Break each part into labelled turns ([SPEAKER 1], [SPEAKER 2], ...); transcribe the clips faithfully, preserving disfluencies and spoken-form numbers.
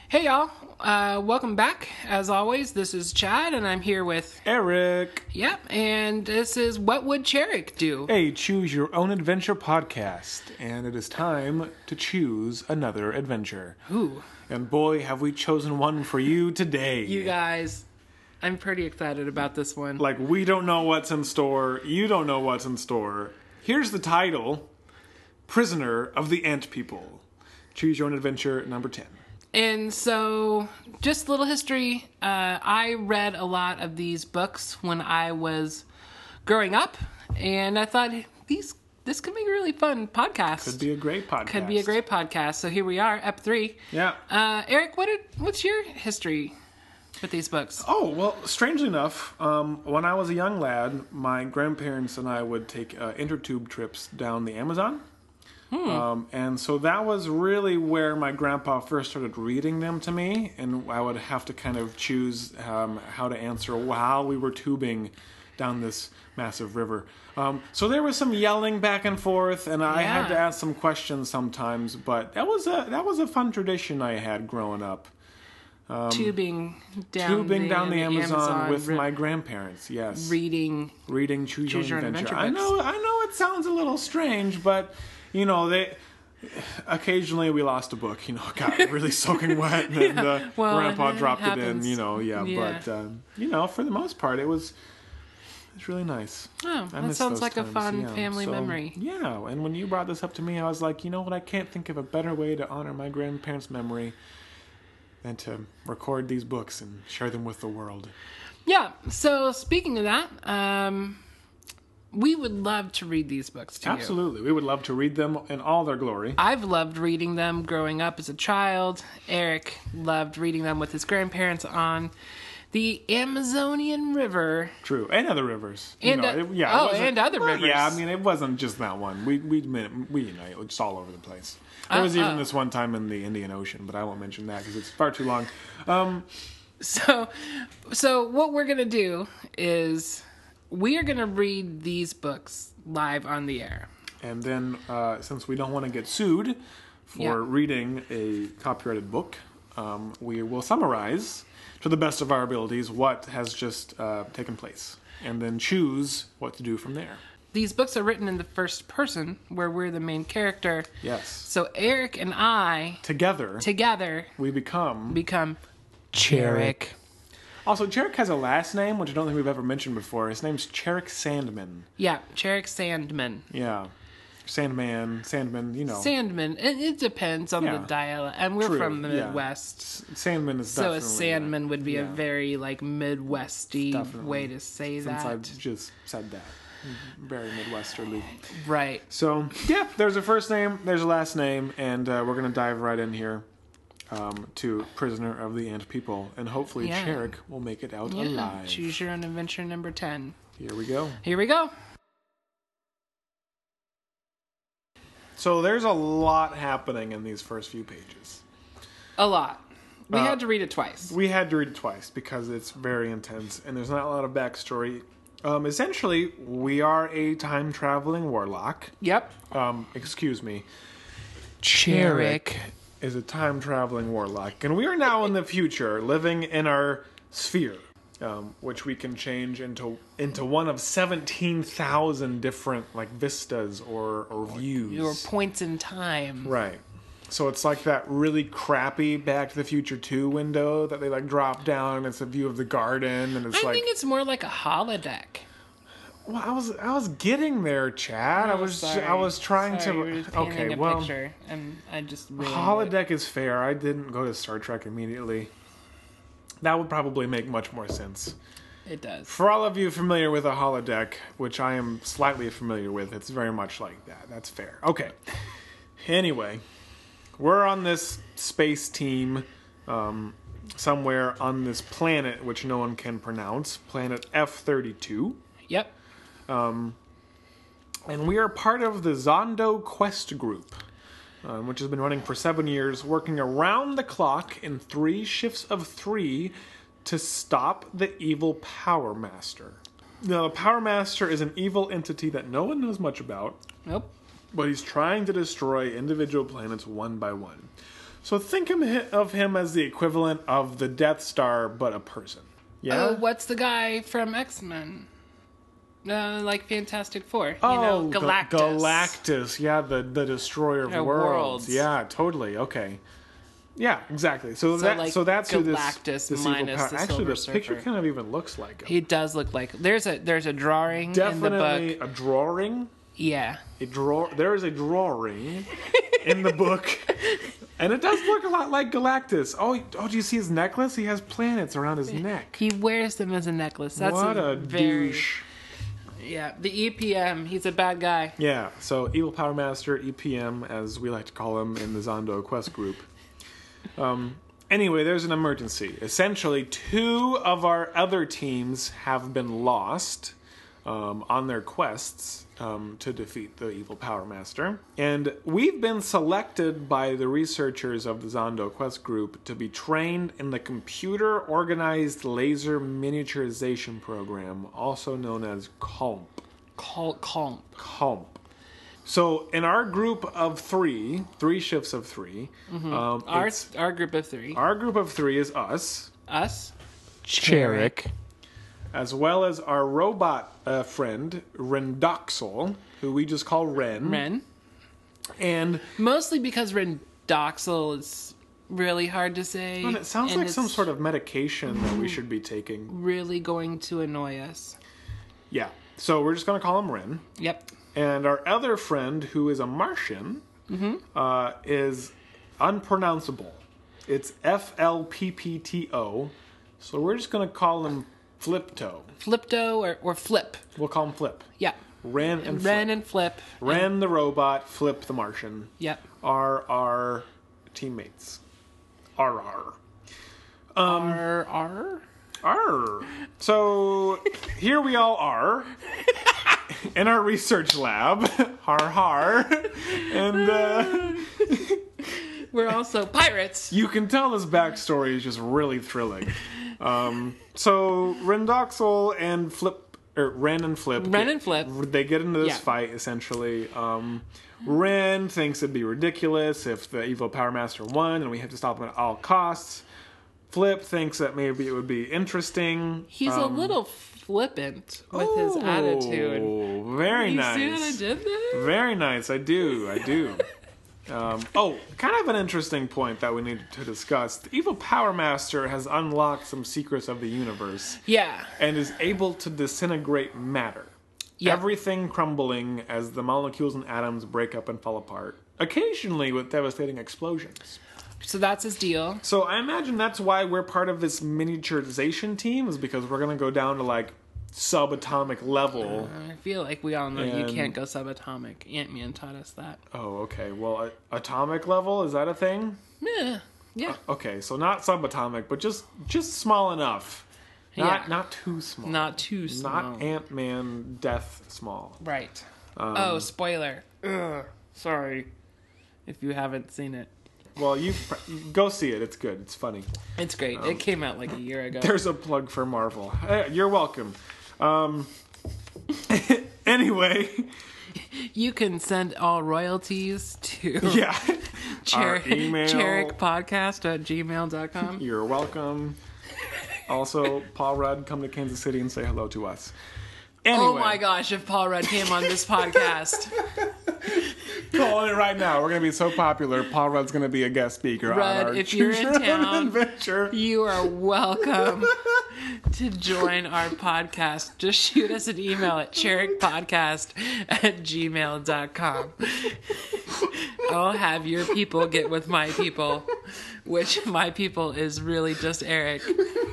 [SPEAKER 1] Hey y'all, uh, welcome back. As always, this is Chad, and I'm here with
[SPEAKER 2] Eric.
[SPEAKER 1] Yep, and this is What Would Cherrick Do?
[SPEAKER 2] A Choose Your Own Adventure podcast, and it is time to choose another adventure.
[SPEAKER 1] Ooh,
[SPEAKER 2] And boy, have we chosen one for you today.
[SPEAKER 1] you guys, I'm pretty excited about this one.
[SPEAKER 2] Like, we don't know what's in store, you don't know what's in store. Here's the title, Prisoner of the Ant People. Choose Your Own Adventure number ten.
[SPEAKER 1] And so, just a little history. Uh, I read a lot of these books when I was growing up, and I thought these this could be a really fun podcast.
[SPEAKER 2] Could be a great podcast.
[SPEAKER 1] Could be a great podcast. So here we are, Ep three.
[SPEAKER 2] Yeah.
[SPEAKER 1] Uh, Eric, what did, what's your history with these books?
[SPEAKER 2] Oh, well, strangely enough, um, when I was a young lad, my grandparents and I would take uh, intertube trips down the Amazon. Hmm. Um, and so that was really where my grandpa first started reading them to me, and I would have to kind of choose um, how to answer while we were tubing down this massive river. Um, so there was some yelling back and forth, and I
[SPEAKER 1] Yeah.
[SPEAKER 2] had to ask some questions sometimes, but that was a that was a fun tradition I had growing up.
[SPEAKER 1] Um, tubing down
[SPEAKER 2] Tubing
[SPEAKER 1] the,
[SPEAKER 2] down the,
[SPEAKER 1] the
[SPEAKER 2] Amazon,
[SPEAKER 1] Amazon
[SPEAKER 2] with
[SPEAKER 1] ri-
[SPEAKER 2] my grandparents, yes.
[SPEAKER 1] reading.
[SPEAKER 2] Reading Choose,
[SPEAKER 1] Choose
[SPEAKER 2] Your
[SPEAKER 1] Your
[SPEAKER 2] Own
[SPEAKER 1] Own
[SPEAKER 2] Adventure.
[SPEAKER 1] Adventure
[SPEAKER 2] I know, I know it sounds a little strange, but, you know, they... Occasionally we lost a book, you know, it got really soaking wet, and then
[SPEAKER 1] Yeah,
[SPEAKER 2] the
[SPEAKER 1] well,
[SPEAKER 2] grandpa
[SPEAKER 1] it
[SPEAKER 2] dropped
[SPEAKER 1] happens.
[SPEAKER 2] it in, you know, yeah,
[SPEAKER 1] Yeah.
[SPEAKER 2] but, um, you know, for the most part, it was... It's really nice.
[SPEAKER 1] Oh,
[SPEAKER 2] I
[SPEAKER 1] that
[SPEAKER 2] miss
[SPEAKER 1] sounds
[SPEAKER 2] those
[SPEAKER 1] like a
[SPEAKER 2] times,
[SPEAKER 1] fun
[SPEAKER 2] yeah.
[SPEAKER 1] family
[SPEAKER 2] So,
[SPEAKER 1] memory.
[SPEAKER 2] Yeah, and when you brought this up to me, I was like, you know what, I can't think of a better way to honor my grandparents' memory than to record these books and share them with the world.
[SPEAKER 1] Yeah, so speaking of that, um, we would love to read these books to you.
[SPEAKER 2] Absolutely. We would love to read them in all their glory.
[SPEAKER 1] I've loved reading them growing up as a child. Eric loved reading them with his grandparents on the Amazonian River.
[SPEAKER 2] True. And other rivers. You
[SPEAKER 1] And,
[SPEAKER 2] know,
[SPEAKER 1] uh,
[SPEAKER 2] it- yeah, it
[SPEAKER 1] oh,
[SPEAKER 2] wasn't-
[SPEAKER 1] and other
[SPEAKER 2] well,
[SPEAKER 1] rivers.
[SPEAKER 2] Yeah, I mean, it wasn't just that one. We, we, we you know, it was just all over the place. There was
[SPEAKER 1] Uh,
[SPEAKER 2] even
[SPEAKER 1] uh.
[SPEAKER 2] this one time in the Indian Ocean, but I won't mention that because it's far too long. Um,
[SPEAKER 1] So, so what we're gonna do is we are gonna read these books live on the air.
[SPEAKER 2] and then, uh, since we don't want to get sued for
[SPEAKER 1] Yeah.
[SPEAKER 2] reading a copyrighted book, um, we will summarize to the best of our abilities what has just uh, taken place, and then choose what to do from there.
[SPEAKER 1] These books are written in the first person, where we're the main character.
[SPEAKER 2] Yes.
[SPEAKER 1] So Eric and I
[SPEAKER 2] Together,
[SPEAKER 1] together
[SPEAKER 2] we become...
[SPEAKER 1] become Cherrick.
[SPEAKER 2] Also, Cherrick has a last name, which I don't think we've ever mentioned before. His name's Cherrick Sandman.
[SPEAKER 1] Yeah, Cherrick Sandman.
[SPEAKER 2] Yeah. Sandman, Sandman, you know.
[SPEAKER 1] Sandman. It, it depends on
[SPEAKER 2] Yeah.
[SPEAKER 1] the dialect. And we're
[SPEAKER 2] True,
[SPEAKER 1] from the
[SPEAKER 2] yeah.
[SPEAKER 1] Midwest.
[SPEAKER 2] S- Sandman is
[SPEAKER 1] So a
[SPEAKER 2] definitely...
[SPEAKER 1] Sandman would be a
[SPEAKER 2] yeah.
[SPEAKER 1] very, like, Midwesty
[SPEAKER 2] Definitely.
[SPEAKER 1] way to say
[SPEAKER 2] Since
[SPEAKER 1] that.
[SPEAKER 2] I've just said that. Very Midwesterly.
[SPEAKER 1] Right.
[SPEAKER 2] So, yeah, there's a first name, there's a last name, and uh, we're going to dive right in here um, to Prisoner of the Ant People. And hopefully
[SPEAKER 1] Yeah.
[SPEAKER 2] Cherrick will make it out
[SPEAKER 1] Yeah.
[SPEAKER 2] alive.
[SPEAKER 1] Choose Your Own Adventure number ten.
[SPEAKER 2] Here we go.
[SPEAKER 1] Here we go.
[SPEAKER 2] So there's a lot happening in these first few pages.
[SPEAKER 1] A lot. We
[SPEAKER 2] Uh,
[SPEAKER 1] had to read it twice.
[SPEAKER 2] We had to read it twice because it's very intense and there's not a lot of backstory. Um, essentially, we are a time-traveling warlock.
[SPEAKER 1] Yep.
[SPEAKER 2] Um, excuse me.
[SPEAKER 1] Cherrick.
[SPEAKER 2] Is a time-traveling warlock. And we are now in the future, living in our sphere, um, which we can change into into one of seventeen thousand different like vistas or, or views.
[SPEAKER 1] Your points in time.
[SPEAKER 2] Right. So it's like that really crappy Back to the Future two window that they like drop down and it's a view of the garden and it's
[SPEAKER 1] I
[SPEAKER 2] like
[SPEAKER 1] think it's more like a holodeck.
[SPEAKER 2] well, I was I was getting there, Chad. I was
[SPEAKER 1] Sorry.
[SPEAKER 2] I was trying
[SPEAKER 1] Sorry,
[SPEAKER 2] to
[SPEAKER 1] we were just painting
[SPEAKER 2] okay,
[SPEAKER 1] a
[SPEAKER 2] well,
[SPEAKER 1] picture, and I just ruined it.
[SPEAKER 2] holodeck is fair. I didn't go to Star Trek immediately. That would probably make much more sense.
[SPEAKER 1] It does.
[SPEAKER 2] For all of you familiar with a holodeck, which I am slightly familiar with, it's very much like that. That's fair. Okay. Anyway, we're on this space team um, somewhere on this planet which no one can pronounce, planet F thirty-two.
[SPEAKER 1] Yep.
[SPEAKER 2] And we are part of the Zondo Quest Group, um, which has been running for seven years, working around the clock in three shifts of three to stop the evil Power Master. Now, the Power Master is an evil entity that no one knows much about,
[SPEAKER 1] Nope.
[SPEAKER 2] but he's trying to destroy individual planets one by one. So think of hi- of him as the equivalent of the Death Star, but a person. Yeah.
[SPEAKER 1] Oh, what's the guy from X-Men? Uh, like Fantastic Four. You
[SPEAKER 2] Oh,
[SPEAKER 1] know,
[SPEAKER 2] Ga-
[SPEAKER 1] Galactus.
[SPEAKER 2] Galactus. Yeah, the, the destroyer of
[SPEAKER 1] Uh,
[SPEAKER 2] worlds.
[SPEAKER 1] worlds.
[SPEAKER 2] Yeah, totally. Okay. Yeah, exactly. So,
[SPEAKER 1] So,
[SPEAKER 2] that
[SPEAKER 1] like,
[SPEAKER 2] so that's who this,
[SPEAKER 1] Galactus
[SPEAKER 2] this evil
[SPEAKER 1] minus
[SPEAKER 2] power.
[SPEAKER 1] the
[SPEAKER 2] Actually, the
[SPEAKER 1] Silver
[SPEAKER 2] picture
[SPEAKER 1] Surfer.
[SPEAKER 2] kind of even looks like him.
[SPEAKER 1] He does look like there's a there's a drawing in the
[SPEAKER 2] Definitely
[SPEAKER 1] book.
[SPEAKER 2] a drawing.
[SPEAKER 1] Yeah.
[SPEAKER 2] A draw. There is a drawing in the book, and it does look a lot like Galactus. Oh, oh! Do you see his necklace? He has planets around his neck.
[SPEAKER 1] He wears them as a necklace. That's
[SPEAKER 2] what a,
[SPEAKER 1] very,
[SPEAKER 2] douche!
[SPEAKER 1] Yeah, the E P M. He's a bad guy.
[SPEAKER 2] Yeah. So, Evil Power Master, E P M, as we like to call him in the Zondo Quest group. Um. Anyway, there's an emergency. Essentially, two of our other teams have been lost um, on their quests um, to defeat the Evil Power Master. And we've been selected by the researchers of the Zondo Quest group to be trained in the Computer Organized Laser Miniaturization Program, also known as COMP.
[SPEAKER 1] Call comp.
[SPEAKER 2] COMP. So, in our group of three, three shifts of three,
[SPEAKER 1] Mm-hmm.
[SPEAKER 2] um,
[SPEAKER 1] Our
[SPEAKER 2] it's-
[SPEAKER 1] our group of three.
[SPEAKER 2] our group of three is us,
[SPEAKER 1] Us.
[SPEAKER 2] Cherik, as well as our robot uh, friend, Rendoxel, who we just call Ren.
[SPEAKER 1] Ren.
[SPEAKER 2] And,
[SPEAKER 1] Mostly because Rendoxil is really hard to say.
[SPEAKER 2] and it sounds
[SPEAKER 1] and
[SPEAKER 2] like some
[SPEAKER 1] it's
[SPEAKER 2] sort of medication that we should be taking.
[SPEAKER 1] really going to annoy us.
[SPEAKER 2] Yeah. So, we're just going to call him Ren.
[SPEAKER 1] Yep.
[SPEAKER 2] And our other friend, who is a Martian, uh, is unpronounceable. It's F L P P T O. So we're just going to call him Flipto.
[SPEAKER 1] Flipto or, or Flip.
[SPEAKER 2] We'll call him Flip.
[SPEAKER 1] Yeah.
[SPEAKER 2] Ren and
[SPEAKER 1] Ren
[SPEAKER 2] Flip.
[SPEAKER 1] and Flip.
[SPEAKER 2] Ren the robot, Flip the Martian
[SPEAKER 1] Yep.
[SPEAKER 2] are our teammates. R R.
[SPEAKER 1] R R.
[SPEAKER 2] R. So here we all are in our research lab. Har har. And uh,
[SPEAKER 1] We're also pirates.
[SPEAKER 2] you can tell this backstory is just really thrilling. Um, so Rendoxel and Flip, or Ren and Flip,
[SPEAKER 1] Ren
[SPEAKER 2] get-
[SPEAKER 1] and Flip.
[SPEAKER 2] they get into this
[SPEAKER 1] Yeah.
[SPEAKER 2] fight essentially. Um, Ren thinks it'd be ridiculous if the Evil Power Master won, and we have to stop him at all costs. Flip thinks that maybe it would be interesting.
[SPEAKER 1] He's a little flippant with his attitude.
[SPEAKER 2] Oh, very
[SPEAKER 1] You
[SPEAKER 2] nice.
[SPEAKER 1] see what I did there?
[SPEAKER 2] Very nice. I do. I do. Um, oh, kind of an interesting point that we need to discuss. The Evil Power Master has unlocked some secrets of the universe
[SPEAKER 1] Yeah.
[SPEAKER 2] and is able to disintegrate matter.
[SPEAKER 1] Yeah.
[SPEAKER 2] Everything crumbling as the molecules and atoms break up and fall apart, occasionally with devastating explosions.
[SPEAKER 1] So that's his deal.
[SPEAKER 2] So I imagine that's why we're part of this miniaturization team, is because we're going to go down to like subatomic level.
[SPEAKER 1] I feel like we all know you
[SPEAKER 2] And-
[SPEAKER 1] can't go subatomic. Ant-Man taught us that.
[SPEAKER 2] Oh, okay. Well, a- atomic level, is that a thing?
[SPEAKER 1] Yeah. Yeah.
[SPEAKER 2] Okay, so not subatomic, but just just small enough. Not
[SPEAKER 1] Yeah.
[SPEAKER 2] not too small.
[SPEAKER 1] Not too small.
[SPEAKER 2] Not Ant-Man death small.
[SPEAKER 1] Right.
[SPEAKER 2] Um,
[SPEAKER 1] oh, spoiler. Ugh. Sorry if you haven't seen it.
[SPEAKER 2] Well, you, you go see it. It's good. It's funny.
[SPEAKER 1] It's great.
[SPEAKER 2] Um,
[SPEAKER 1] it came out like a year ago.
[SPEAKER 2] There's a plug for Marvel. Hey, you're welcome. Um, anyway,
[SPEAKER 1] You can send all royalties to
[SPEAKER 2] yeah.
[SPEAKER 1] Cher-
[SPEAKER 2] Our email.
[SPEAKER 1] Podcast at gmail dot com.
[SPEAKER 2] You're welcome. Also, Paul Rudd, come to Kansas City and say hello to us. Anyway,
[SPEAKER 1] Oh my gosh, if Paul Rudd came on this podcast.
[SPEAKER 2] calling it right now. We're going to be so popular. Paul Rudd's going to be a guest speaker
[SPEAKER 1] Rudd,
[SPEAKER 2] on our
[SPEAKER 1] if you're in
[SPEAKER 2] Choose Your Own
[SPEAKER 1] town,
[SPEAKER 2] Adventure.
[SPEAKER 1] You are welcome to join our podcast. Just shoot us an email at cherrickpodcast at gmail dot com. I'll have your people get with my people, which my people is really just Eric.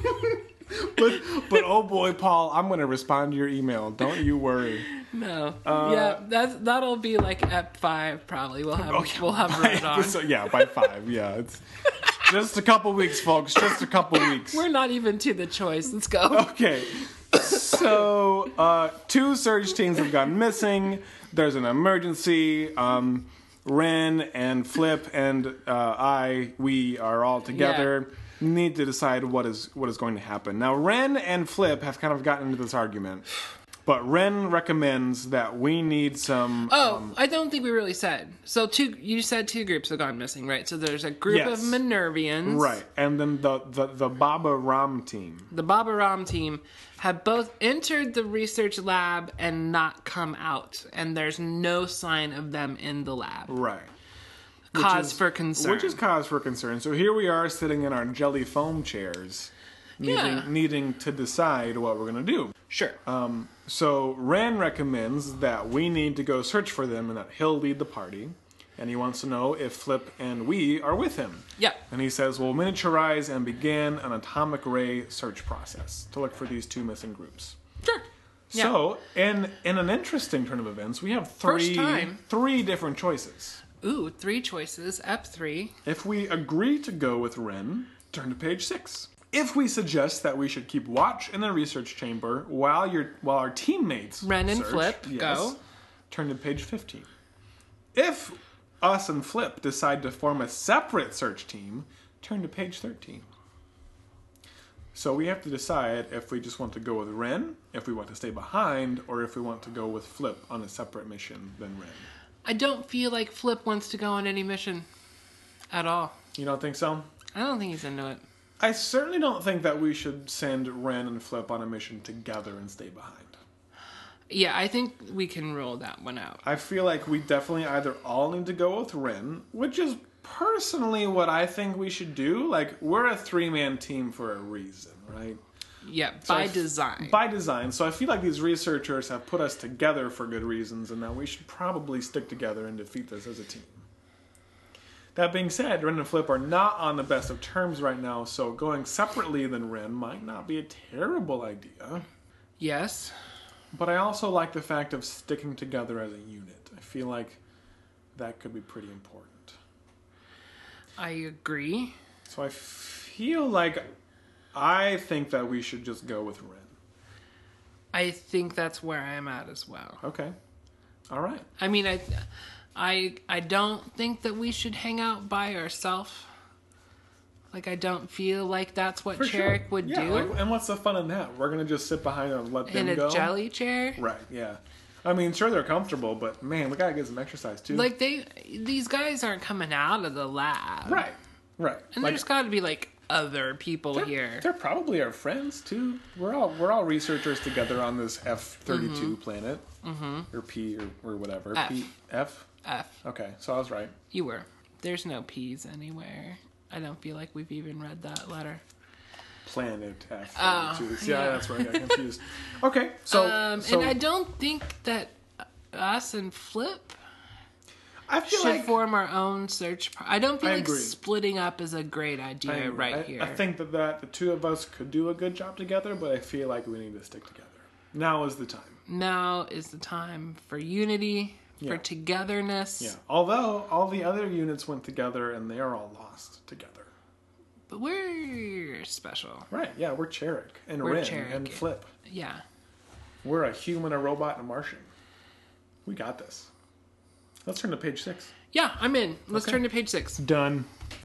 [SPEAKER 2] But, but oh boy, Paul, I'm going to respond to your email. Don't you worry.
[SPEAKER 1] No,
[SPEAKER 2] Uh,
[SPEAKER 1] yeah, that's that'll be like at five probably. We'll have we'll have Rudd on.
[SPEAKER 2] So, yeah, by five. Yeah, it's just a couple weeks, folks. Just a couple weeks.
[SPEAKER 1] We're not even to the choice. Let's go.
[SPEAKER 2] Okay. So, uh, two search teams have gone missing. There's an emergency. Um, Ren and Flip and uh, I, we are all together. Need to decide what is what is going to happen. Now, Ren and Flip have kind of gotten into this argument. But Ren recommends that we need some...
[SPEAKER 1] Oh,
[SPEAKER 2] um,
[SPEAKER 1] I don't think we really said. So two, you said two groups have gone missing, right? So there's a group
[SPEAKER 2] Yes.
[SPEAKER 1] of Minervians.
[SPEAKER 2] Right, and then the, the, the Baba Ram team.
[SPEAKER 1] The Baba Ram team have both entered the research lab and not come out. And there's no sign of them in the lab.
[SPEAKER 2] Right.
[SPEAKER 1] Cause
[SPEAKER 2] is,
[SPEAKER 1] for concern.
[SPEAKER 2] Which is cause for concern. So here we are sitting in our jelly foam chairs, needing,
[SPEAKER 1] Yeah.
[SPEAKER 2] needing to decide what we're going to do.
[SPEAKER 1] Sure.
[SPEAKER 2] Um, so Ren recommends that we need to go search for them and that he'll lead the party. And he wants to know if Flip and we are with him.
[SPEAKER 1] Yeah.
[SPEAKER 2] And he says, we'll miniaturize and begin an atomic ray search process to look for these two missing groups.
[SPEAKER 1] Sure. Yeah.
[SPEAKER 2] So, in, in an interesting turn of events, we have three,
[SPEAKER 1] First time.
[SPEAKER 2] three different choices.
[SPEAKER 1] Ooh, three choices. F three.
[SPEAKER 2] If we agree to go with Ren, turn to page six. If we suggest that we should keep watch in the research chamber while your while our teammates
[SPEAKER 1] Ren and
[SPEAKER 2] search,
[SPEAKER 1] Flip,
[SPEAKER 2] yes,
[SPEAKER 1] go.
[SPEAKER 2] Turn to page fifteen. If us and Flip decide to form a separate search team, turn to page thirteen. So we have to decide if we just want to go with Ren, if we want to stay behind, or if we want to go with Flip on a separate mission than Ren.
[SPEAKER 1] I don't feel like Flip wants to go on any mission at all.
[SPEAKER 2] You don't think so?
[SPEAKER 1] I don't think he's into it.
[SPEAKER 2] I certainly don't think that we should send Ren and Flip on a mission together and stay behind.
[SPEAKER 1] Yeah, I think we can rule that one out.
[SPEAKER 2] I feel like we definitely either all need to go with Ren, which is personally what I think we should do. Like, we're a three-man team for a reason, right?
[SPEAKER 1] Yeah,
[SPEAKER 2] So
[SPEAKER 1] by
[SPEAKER 2] I f-
[SPEAKER 1] design.
[SPEAKER 2] By design. So I feel like these researchers have put us together for good reasons, and that we should probably stick together and defeat this as a team. That being said, Ren and Flip are not on the best of terms right now, so going separately than Ren might not be a terrible idea.
[SPEAKER 1] Yes.
[SPEAKER 2] But I also like the fact of sticking together as a unit. I feel like that could be pretty important.
[SPEAKER 1] I agree.
[SPEAKER 2] So I feel like I think that we should just go with Ren.
[SPEAKER 1] I think that's where I'm at as well.
[SPEAKER 2] Okay. All right.
[SPEAKER 1] I mean, I, I, I don't think that we should hang out by ourselves. Like, I don't feel like that's what
[SPEAKER 2] For
[SPEAKER 1] Cherrick
[SPEAKER 2] sure.
[SPEAKER 1] would
[SPEAKER 2] yeah,
[SPEAKER 1] do.
[SPEAKER 2] Like, and what's the fun in that? We're going to just sit behind and let them
[SPEAKER 1] in a
[SPEAKER 2] go?
[SPEAKER 1] jelly chair.
[SPEAKER 2] Right, yeah. I mean, sure, they're comfortable, but man, we got to get some exercise too.
[SPEAKER 1] Like, they, these guys aren't coming out of the lab.
[SPEAKER 2] Right, right.
[SPEAKER 1] And
[SPEAKER 2] like,
[SPEAKER 1] there's got to be, like, other people
[SPEAKER 2] they're,
[SPEAKER 1] here.
[SPEAKER 2] They're probably our friends too. We're all we're all researchers together on this F thirty-two
[SPEAKER 1] Mm-hmm.
[SPEAKER 2] planet, mm-hmm. or P or, or whatever.
[SPEAKER 1] F.
[SPEAKER 2] P F.
[SPEAKER 1] F.
[SPEAKER 2] Okay, so I was right.
[SPEAKER 1] You were. There's no P's anywhere. I don't feel like we've even read that letter.
[SPEAKER 2] Planet F thirty-two.
[SPEAKER 1] Oh,
[SPEAKER 2] See, yeah,
[SPEAKER 1] yeah.
[SPEAKER 2] that's where I got confused. Okay, so,
[SPEAKER 1] Um,
[SPEAKER 2] so
[SPEAKER 1] and I don't think that us and Flip
[SPEAKER 2] I feel
[SPEAKER 1] should
[SPEAKER 2] like
[SPEAKER 1] form our own search. Pro- I don't feel
[SPEAKER 2] I
[SPEAKER 1] like
[SPEAKER 2] agree.
[SPEAKER 1] splitting up is a great idea
[SPEAKER 2] I,
[SPEAKER 1] right
[SPEAKER 2] I,
[SPEAKER 1] here.
[SPEAKER 2] I think that, that the two of us could do a good job together, but I feel like we need to stick together. Now is the time.
[SPEAKER 1] Now is the time for unity,
[SPEAKER 2] Yeah.
[SPEAKER 1] for togetherness.
[SPEAKER 2] Yeah. Although all the other units went together and they are all lost together.
[SPEAKER 1] But we're special.
[SPEAKER 2] Right. Yeah, we're Cherrick and
[SPEAKER 1] We're
[SPEAKER 2] Ren
[SPEAKER 1] Cherrick.
[SPEAKER 2] and Flip.
[SPEAKER 1] Yeah.
[SPEAKER 2] We're a human, a robot, and a Martian. We got this. Let's turn to page six.
[SPEAKER 1] Yeah, I'm in. Let's
[SPEAKER 2] Okay.
[SPEAKER 1] turn to page six.
[SPEAKER 2] Done.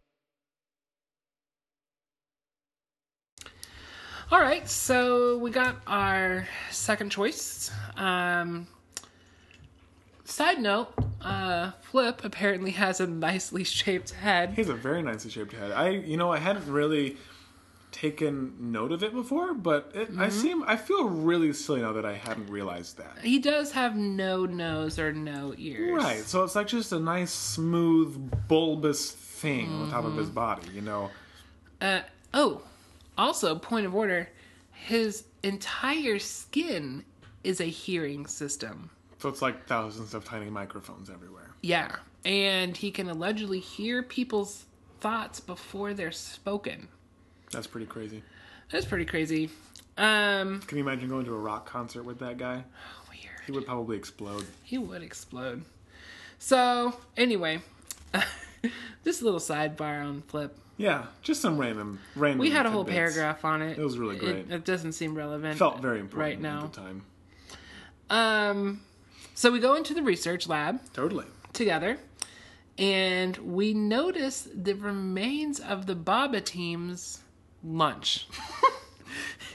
[SPEAKER 1] All right, so we got our second choice. Um, side note, uh, Flip apparently has a nicely shaped head.
[SPEAKER 2] He has a very nicely shaped head. I, you know, I hadn't really taken note of it before, but it, I seem, I feel really silly now that I hadn't realized that.
[SPEAKER 1] He does have no nose or no ears.
[SPEAKER 2] Right, so it's like just a nice, smooth, bulbous thing on top of his body, you know?
[SPEAKER 1] Uh, oh, also, point of order, his entire skin is a hearing system.
[SPEAKER 2] So it's like thousands of tiny microphones everywhere.
[SPEAKER 1] Yeah, and he can allegedly hear people's thoughts before they're spoken.
[SPEAKER 2] That's pretty crazy.
[SPEAKER 1] That's pretty crazy. Um,
[SPEAKER 2] Can you imagine going to a rock concert with that guy?
[SPEAKER 1] weird.
[SPEAKER 2] He would probably explode.
[SPEAKER 1] He would explode. So, anyway, just a little sidebar on Flip.
[SPEAKER 2] Yeah, just some random, random.
[SPEAKER 1] We had a whole
[SPEAKER 2] tidbits.
[SPEAKER 1] paragraph on it.
[SPEAKER 2] It was really great.
[SPEAKER 1] It, it doesn't seem relevant.
[SPEAKER 2] Felt very important
[SPEAKER 1] right now.
[SPEAKER 2] at the time.
[SPEAKER 1] Um, so we go into the research lab
[SPEAKER 2] Totally.
[SPEAKER 1] together, and we notice the remains of the Baba team's lunch.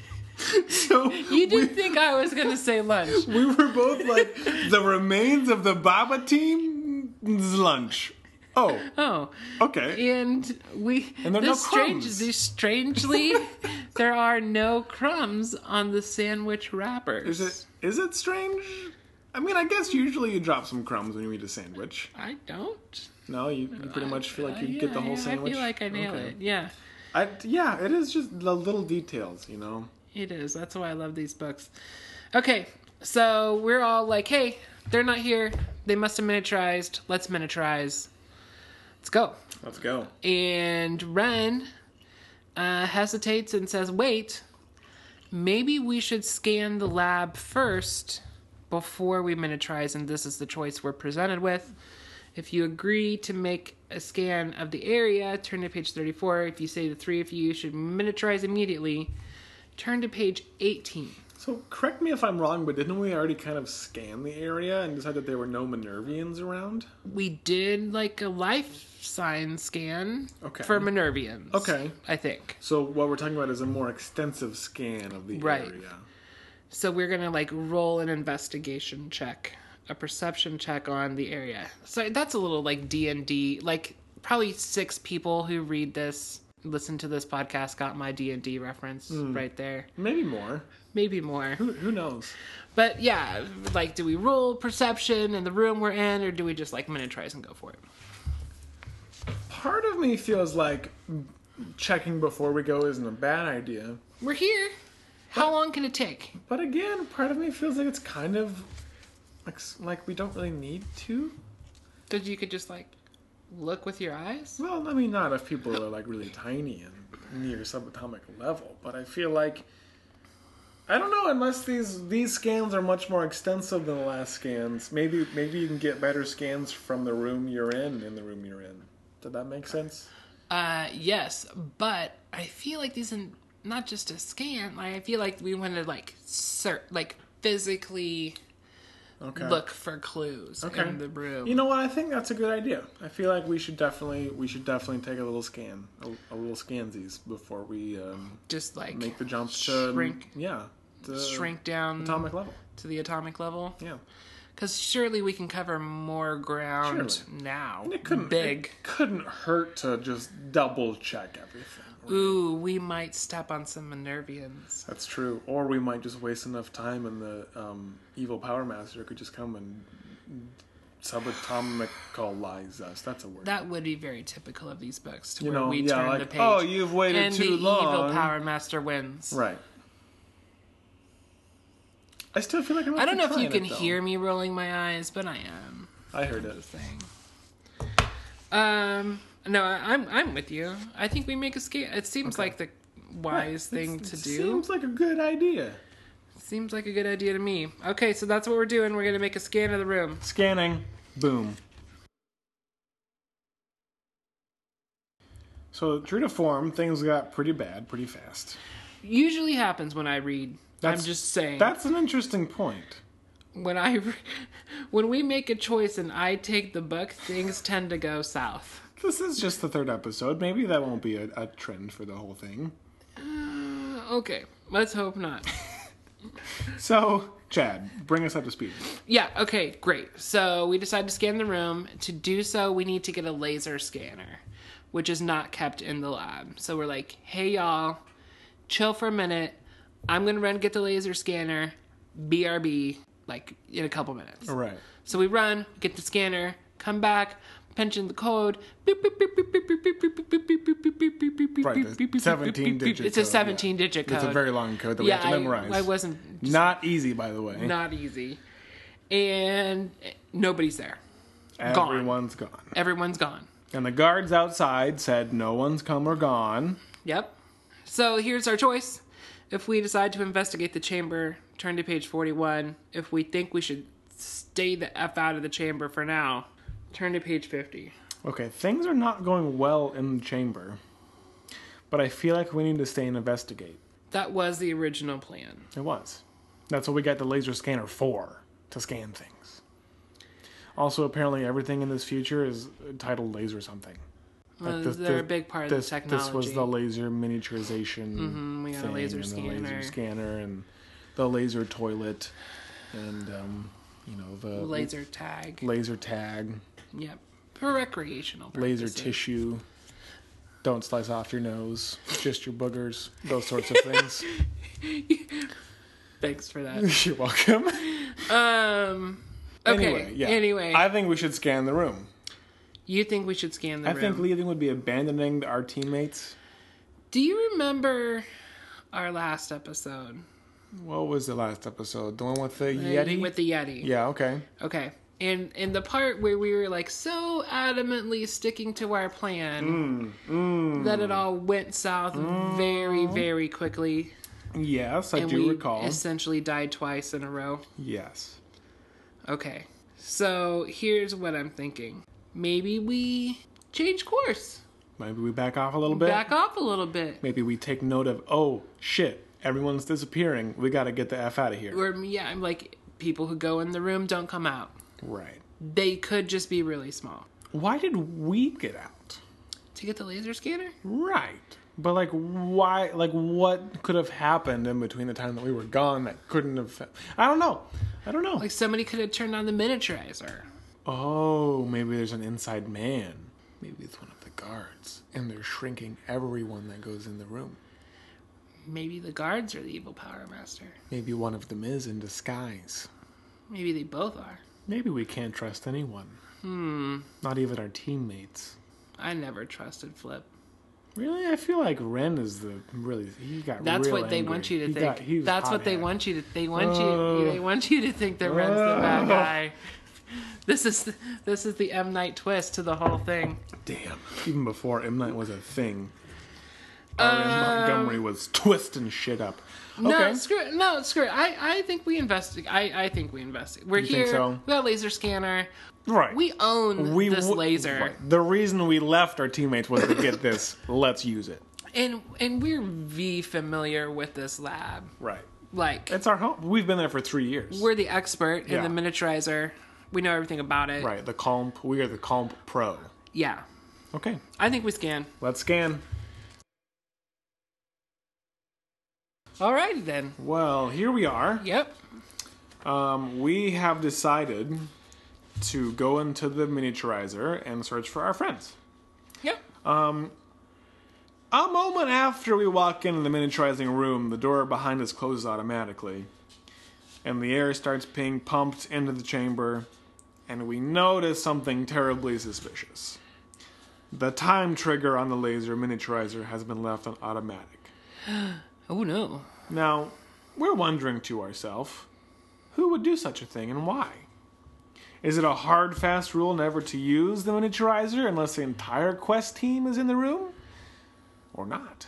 [SPEAKER 2] So
[SPEAKER 1] You did think I was going to say lunch.
[SPEAKER 2] we were both like, the remains of the Baba team's lunch. Oh,
[SPEAKER 1] Oh.
[SPEAKER 2] okay.
[SPEAKER 1] And we...
[SPEAKER 2] And there are
[SPEAKER 1] the
[SPEAKER 2] no
[SPEAKER 1] strange,
[SPEAKER 2] crumbs.
[SPEAKER 1] the strangely, there are no crumbs on the sandwich wrappers.
[SPEAKER 2] Is it is it strange? I mean, I guess usually you drop some crumbs when you eat a sandwich.
[SPEAKER 1] I don't.
[SPEAKER 2] No, you, you pretty much feel like
[SPEAKER 1] Uh,
[SPEAKER 2] you
[SPEAKER 1] yeah,
[SPEAKER 2] get the whole
[SPEAKER 1] yeah,
[SPEAKER 2] sandwich.
[SPEAKER 1] I feel like I nail
[SPEAKER 2] Okay.
[SPEAKER 1] it. Yeah.
[SPEAKER 2] I, yeah, it is just the little details, you know?
[SPEAKER 1] It is. That's why I love these books. Okay, so we're all like, hey, they're not here. They must have miniaturized. Let's miniaturize. Let's go.
[SPEAKER 2] Let's go.
[SPEAKER 1] And Ren uh, hesitates and says, wait, maybe we should scan the lab first before we miniaturize, and this is the choice we're presented with. If you agree to make a scan of the area, turn to page thirty-four. If you say the three of you should miniaturize immediately, turn to page eighteen.
[SPEAKER 2] So, correct me if I'm wrong, but didn't we already kind of scan the area and decide that there were no Minervians around?
[SPEAKER 1] We did like a life sign scan
[SPEAKER 2] Okay.
[SPEAKER 1] for Minervians.
[SPEAKER 2] Okay.
[SPEAKER 1] I think.
[SPEAKER 2] So, what we're talking about is a more extensive scan of the
[SPEAKER 1] Right.
[SPEAKER 2] area.
[SPEAKER 1] So we're going to like roll an investigation check, a perception check on the area. So that's a little like D and D, like probably six people who read this, listen to this podcast got my D and D reference right there.
[SPEAKER 2] Maybe more.
[SPEAKER 1] Maybe more.
[SPEAKER 2] Who, who knows?
[SPEAKER 1] But yeah, like do we roll perception in the room we're in or do we just like miniaturize and go for it?
[SPEAKER 2] Part of me feels like checking before we go isn't a bad idea.
[SPEAKER 1] We're here. How long can it take?
[SPEAKER 2] But again, part of me feels like it's kind of like like we don't really need to.
[SPEAKER 1] That you could just like look with your eyes?
[SPEAKER 2] Well, I mean, not if people are like really tiny and near subatomic level, but I feel like I don't know unless these these scans are much more extensive than the last scans. Maybe maybe you can get better scans from the room you're in in the room you're in. Did that make sense?
[SPEAKER 1] Uh, yes, but I feel like these are not just a scan. Like I feel like we want to like cert, like physically
[SPEAKER 2] Okay.
[SPEAKER 1] look for clues
[SPEAKER 2] Okay.
[SPEAKER 1] in the room.
[SPEAKER 2] You know what? I think that's a good idea. I feel like we should definitely we should definitely take a little scan, a, a little scansies before we um,
[SPEAKER 1] just like
[SPEAKER 2] make the jumps to
[SPEAKER 1] shrink,
[SPEAKER 2] yeah, to
[SPEAKER 1] shrink down
[SPEAKER 2] atomic level.
[SPEAKER 1] to the atomic level.
[SPEAKER 2] Yeah.
[SPEAKER 1] Because surely we can cover more ground
[SPEAKER 2] Surely.
[SPEAKER 1] now.
[SPEAKER 2] And it couldn't
[SPEAKER 1] Big.
[SPEAKER 2] It couldn't hurt to just double check everything. right?
[SPEAKER 1] Ooh, we might step on some Minervians.
[SPEAKER 2] That's true. Or we might just waste enough time, and the um, evil Power Master could just come and subatomicalize us. That's a word.
[SPEAKER 1] That would be very typical of these books, to
[SPEAKER 2] you
[SPEAKER 1] where
[SPEAKER 2] know,
[SPEAKER 1] we
[SPEAKER 2] yeah,
[SPEAKER 1] turn
[SPEAKER 2] like
[SPEAKER 1] the page
[SPEAKER 2] oh, you've waited
[SPEAKER 1] and
[SPEAKER 2] too
[SPEAKER 1] the
[SPEAKER 2] long.
[SPEAKER 1] evil Power Master wins.
[SPEAKER 2] Right. I still feel like I'm.
[SPEAKER 1] I don't know if you
[SPEAKER 2] trying
[SPEAKER 1] can
[SPEAKER 2] it, though.
[SPEAKER 1] hear me rolling my eyes, but I am.
[SPEAKER 2] I heard it.
[SPEAKER 1] The thing. Um, no, I, I'm I'm with you. I think we make a scale. It seems
[SPEAKER 2] Okay.
[SPEAKER 1] like the wise thing
[SPEAKER 2] It's-
[SPEAKER 1] to
[SPEAKER 2] it
[SPEAKER 1] do.
[SPEAKER 2] Seems like a good idea.
[SPEAKER 1] Seems like a good idea to me. Okay, so that's what we're doing. We're gonna make a scan of the room.
[SPEAKER 2] Scanning. Boom. So, true to form, things got pretty bad pretty fast.
[SPEAKER 1] Usually happens when I read.
[SPEAKER 2] That's-
[SPEAKER 1] I'm just saying.
[SPEAKER 2] That's an interesting point.
[SPEAKER 1] When I re- when we make a choice and I take the book, things tend to go south.
[SPEAKER 2] This is just the third episode. Maybe that won't be a, a trend for the whole thing.
[SPEAKER 1] Uh, okay, let's hope not.
[SPEAKER 2] So, Chad, bring us up to speed.
[SPEAKER 1] Yeah, okay, great. So we decide to scan the room. To do so, we need to get a laser scanner, which is not kept in the lab. So we're like, hey, y'all, chill for a minute. I'm going to run get the laser scanner, B R B, like in a couple minutes.
[SPEAKER 2] All right.
[SPEAKER 1] So we run, get the scanner, come back, punch in the code.
[SPEAKER 2] Right, the seventeen-digit
[SPEAKER 1] It's a
[SPEAKER 2] code,
[SPEAKER 1] seventeen-digit code.
[SPEAKER 2] It's a very long code that we
[SPEAKER 1] yeah,
[SPEAKER 2] have to memorize.
[SPEAKER 1] I, I wasn't
[SPEAKER 2] Not easy, by the way.
[SPEAKER 1] not easy. And nobody's there.
[SPEAKER 2] Everyone's gone.
[SPEAKER 1] Everyone's gone.
[SPEAKER 2] And the guards outside said no one's come or gone.
[SPEAKER 1] Yep. So here's our choice. If we decide to investigate the chamber, turn to page forty-one. If we think we should stay the F out of the chamber for now, turn to page fifty.
[SPEAKER 2] Okay, things are not going well in the chamber. But I feel like we need to stay and investigate.
[SPEAKER 1] That was the original plan.
[SPEAKER 2] It was. That's what we got the laser scanner for, to scan things. Also, apparently everything in this future is titled laser something.
[SPEAKER 1] Well,
[SPEAKER 2] Like this-
[SPEAKER 1] they're
[SPEAKER 2] this-
[SPEAKER 1] a big part of
[SPEAKER 2] this,
[SPEAKER 1] the technology.
[SPEAKER 2] This was the laser miniaturization.
[SPEAKER 1] Mhm, we got a
[SPEAKER 2] thing,
[SPEAKER 1] laser
[SPEAKER 2] and the
[SPEAKER 1] scanner.
[SPEAKER 2] laser scanner, and the laser toilet, and um, you know the
[SPEAKER 1] Laser tag.
[SPEAKER 2] laser tag,
[SPEAKER 1] Yep. For recreational
[SPEAKER 2] laser
[SPEAKER 1] purposes.
[SPEAKER 2] tissue. Don't slice off your nose, just your boogers. Those sorts of things.
[SPEAKER 1] Thanks for that.
[SPEAKER 2] You're welcome.
[SPEAKER 1] Um. Okay.
[SPEAKER 2] Anyway, yeah.
[SPEAKER 1] Anyway,
[SPEAKER 2] I think we should scan the room.
[SPEAKER 1] you think we should scan the
[SPEAKER 2] I
[SPEAKER 1] room?
[SPEAKER 2] think leaving would be abandoning our teammates.
[SPEAKER 1] Do you remember our last episode?
[SPEAKER 2] What was the last episode? The one with the
[SPEAKER 1] Uh,
[SPEAKER 2] Yeti?
[SPEAKER 1] With the Yeti.
[SPEAKER 2] Yeah, okay.
[SPEAKER 1] Okay. And in the part where we were like so adamantly sticking to our plan
[SPEAKER 2] Mm, mm.
[SPEAKER 1] that it all went south very, very quickly.
[SPEAKER 2] Yes, I
[SPEAKER 1] and
[SPEAKER 2] do
[SPEAKER 1] we
[SPEAKER 2] recall.
[SPEAKER 1] essentially died twice in a row.
[SPEAKER 2] Yes.
[SPEAKER 1] Okay. So here's what I'm thinking. Maybe we change course.
[SPEAKER 2] Maybe we back off a little bit.
[SPEAKER 1] Back off a little bit.
[SPEAKER 2] Maybe we take note of, oh, shit, everyone's disappearing. We got to get the F out of here.
[SPEAKER 1] Or, yeah, I'm like, people who go in the room don't come out.
[SPEAKER 2] Right.
[SPEAKER 1] They could just be really small.
[SPEAKER 2] Why did we get out?
[SPEAKER 1] To get the laser scanner?
[SPEAKER 2] Right. But, like, why? Like, what could have happened in between the time that we were gone that couldn't have... I don't know. I don't know.
[SPEAKER 1] Like somebody could have turned on the miniaturizer.
[SPEAKER 2] Oh, maybe there's an inside man. Maybe it's one of the guards. And they're shrinking everyone that goes in the room.
[SPEAKER 1] Maybe the guards are the evil Power Master.
[SPEAKER 2] Maybe one of them is in disguise.
[SPEAKER 1] Maybe they both are.
[SPEAKER 2] Maybe we can't trust anyone.
[SPEAKER 1] Hmm.
[SPEAKER 2] Not even our teammates.
[SPEAKER 1] I never trusted Flip.
[SPEAKER 2] Really? I feel like Ren is the really... He got
[SPEAKER 1] That's
[SPEAKER 2] real
[SPEAKER 1] what they
[SPEAKER 2] angry.
[SPEAKER 1] want you to
[SPEAKER 2] He
[SPEAKER 1] think.
[SPEAKER 2] got- he was
[SPEAKER 1] That's what they
[SPEAKER 2] hothead.
[SPEAKER 1] want you to. They want
[SPEAKER 2] Oh.
[SPEAKER 1] you. They want you to think that Ren's the bad guy. This is the, this is the M Night twist to the whole thing.
[SPEAKER 2] Damn. Even before M. Night was a thing. R M.
[SPEAKER 1] Um,
[SPEAKER 2] Montgomery was twisting shit up.
[SPEAKER 1] No,
[SPEAKER 2] Okay.
[SPEAKER 1] screw it. No, screw it. I, I think we investigate. I, I think we investigate. We're
[SPEAKER 2] You
[SPEAKER 1] here.
[SPEAKER 2] think so?
[SPEAKER 1] We got a laser scanner.
[SPEAKER 2] Right.
[SPEAKER 1] We own
[SPEAKER 2] We
[SPEAKER 1] this
[SPEAKER 2] w-
[SPEAKER 1] laser,
[SPEAKER 2] right. The reason we left our teammates was to get this. Let's use it.
[SPEAKER 1] and and we're v familiar with this lab.
[SPEAKER 2] Right.
[SPEAKER 1] Like
[SPEAKER 2] It's our home. We've been there for three years.
[SPEAKER 1] we're the expert
[SPEAKER 2] Yeah.
[SPEAKER 1] in the miniaturizer. We know everything about it.
[SPEAKER 2] Right. The Comp. We are the Comp Pro.
[SPEAKER 1] Yeah.
[SPEAKER 2] Okay.
[SPEAKER 1] I think we scan.
[SPEAKER 2] Let's scan.
[SPEAKER 1] Alrighty then.
[SPEAKER 2] Well, here we are.
[SPEAKER 1] Yep.
[SPEAKER 2] Um, we have decided to go into the miniaturizer and search for our friends.
[SPEAKER 1] Yep.
[SPEAKER 2] A moment after we walk into the miniaturizing room, the door behind us closes automatically, and the air starts being pumped into the chamber, and we notice something terribly suspicious. The time trigger on the laser miniaturizer has been left on automatic.
[SPEAKER 1] Oh no.
[SPEAKER 2] Now, we're wondering to ourselves, who would do such a thing and why? Is it a hard, fast rule never to use the miniaturizer unless the entire quest team is in the room? Or not?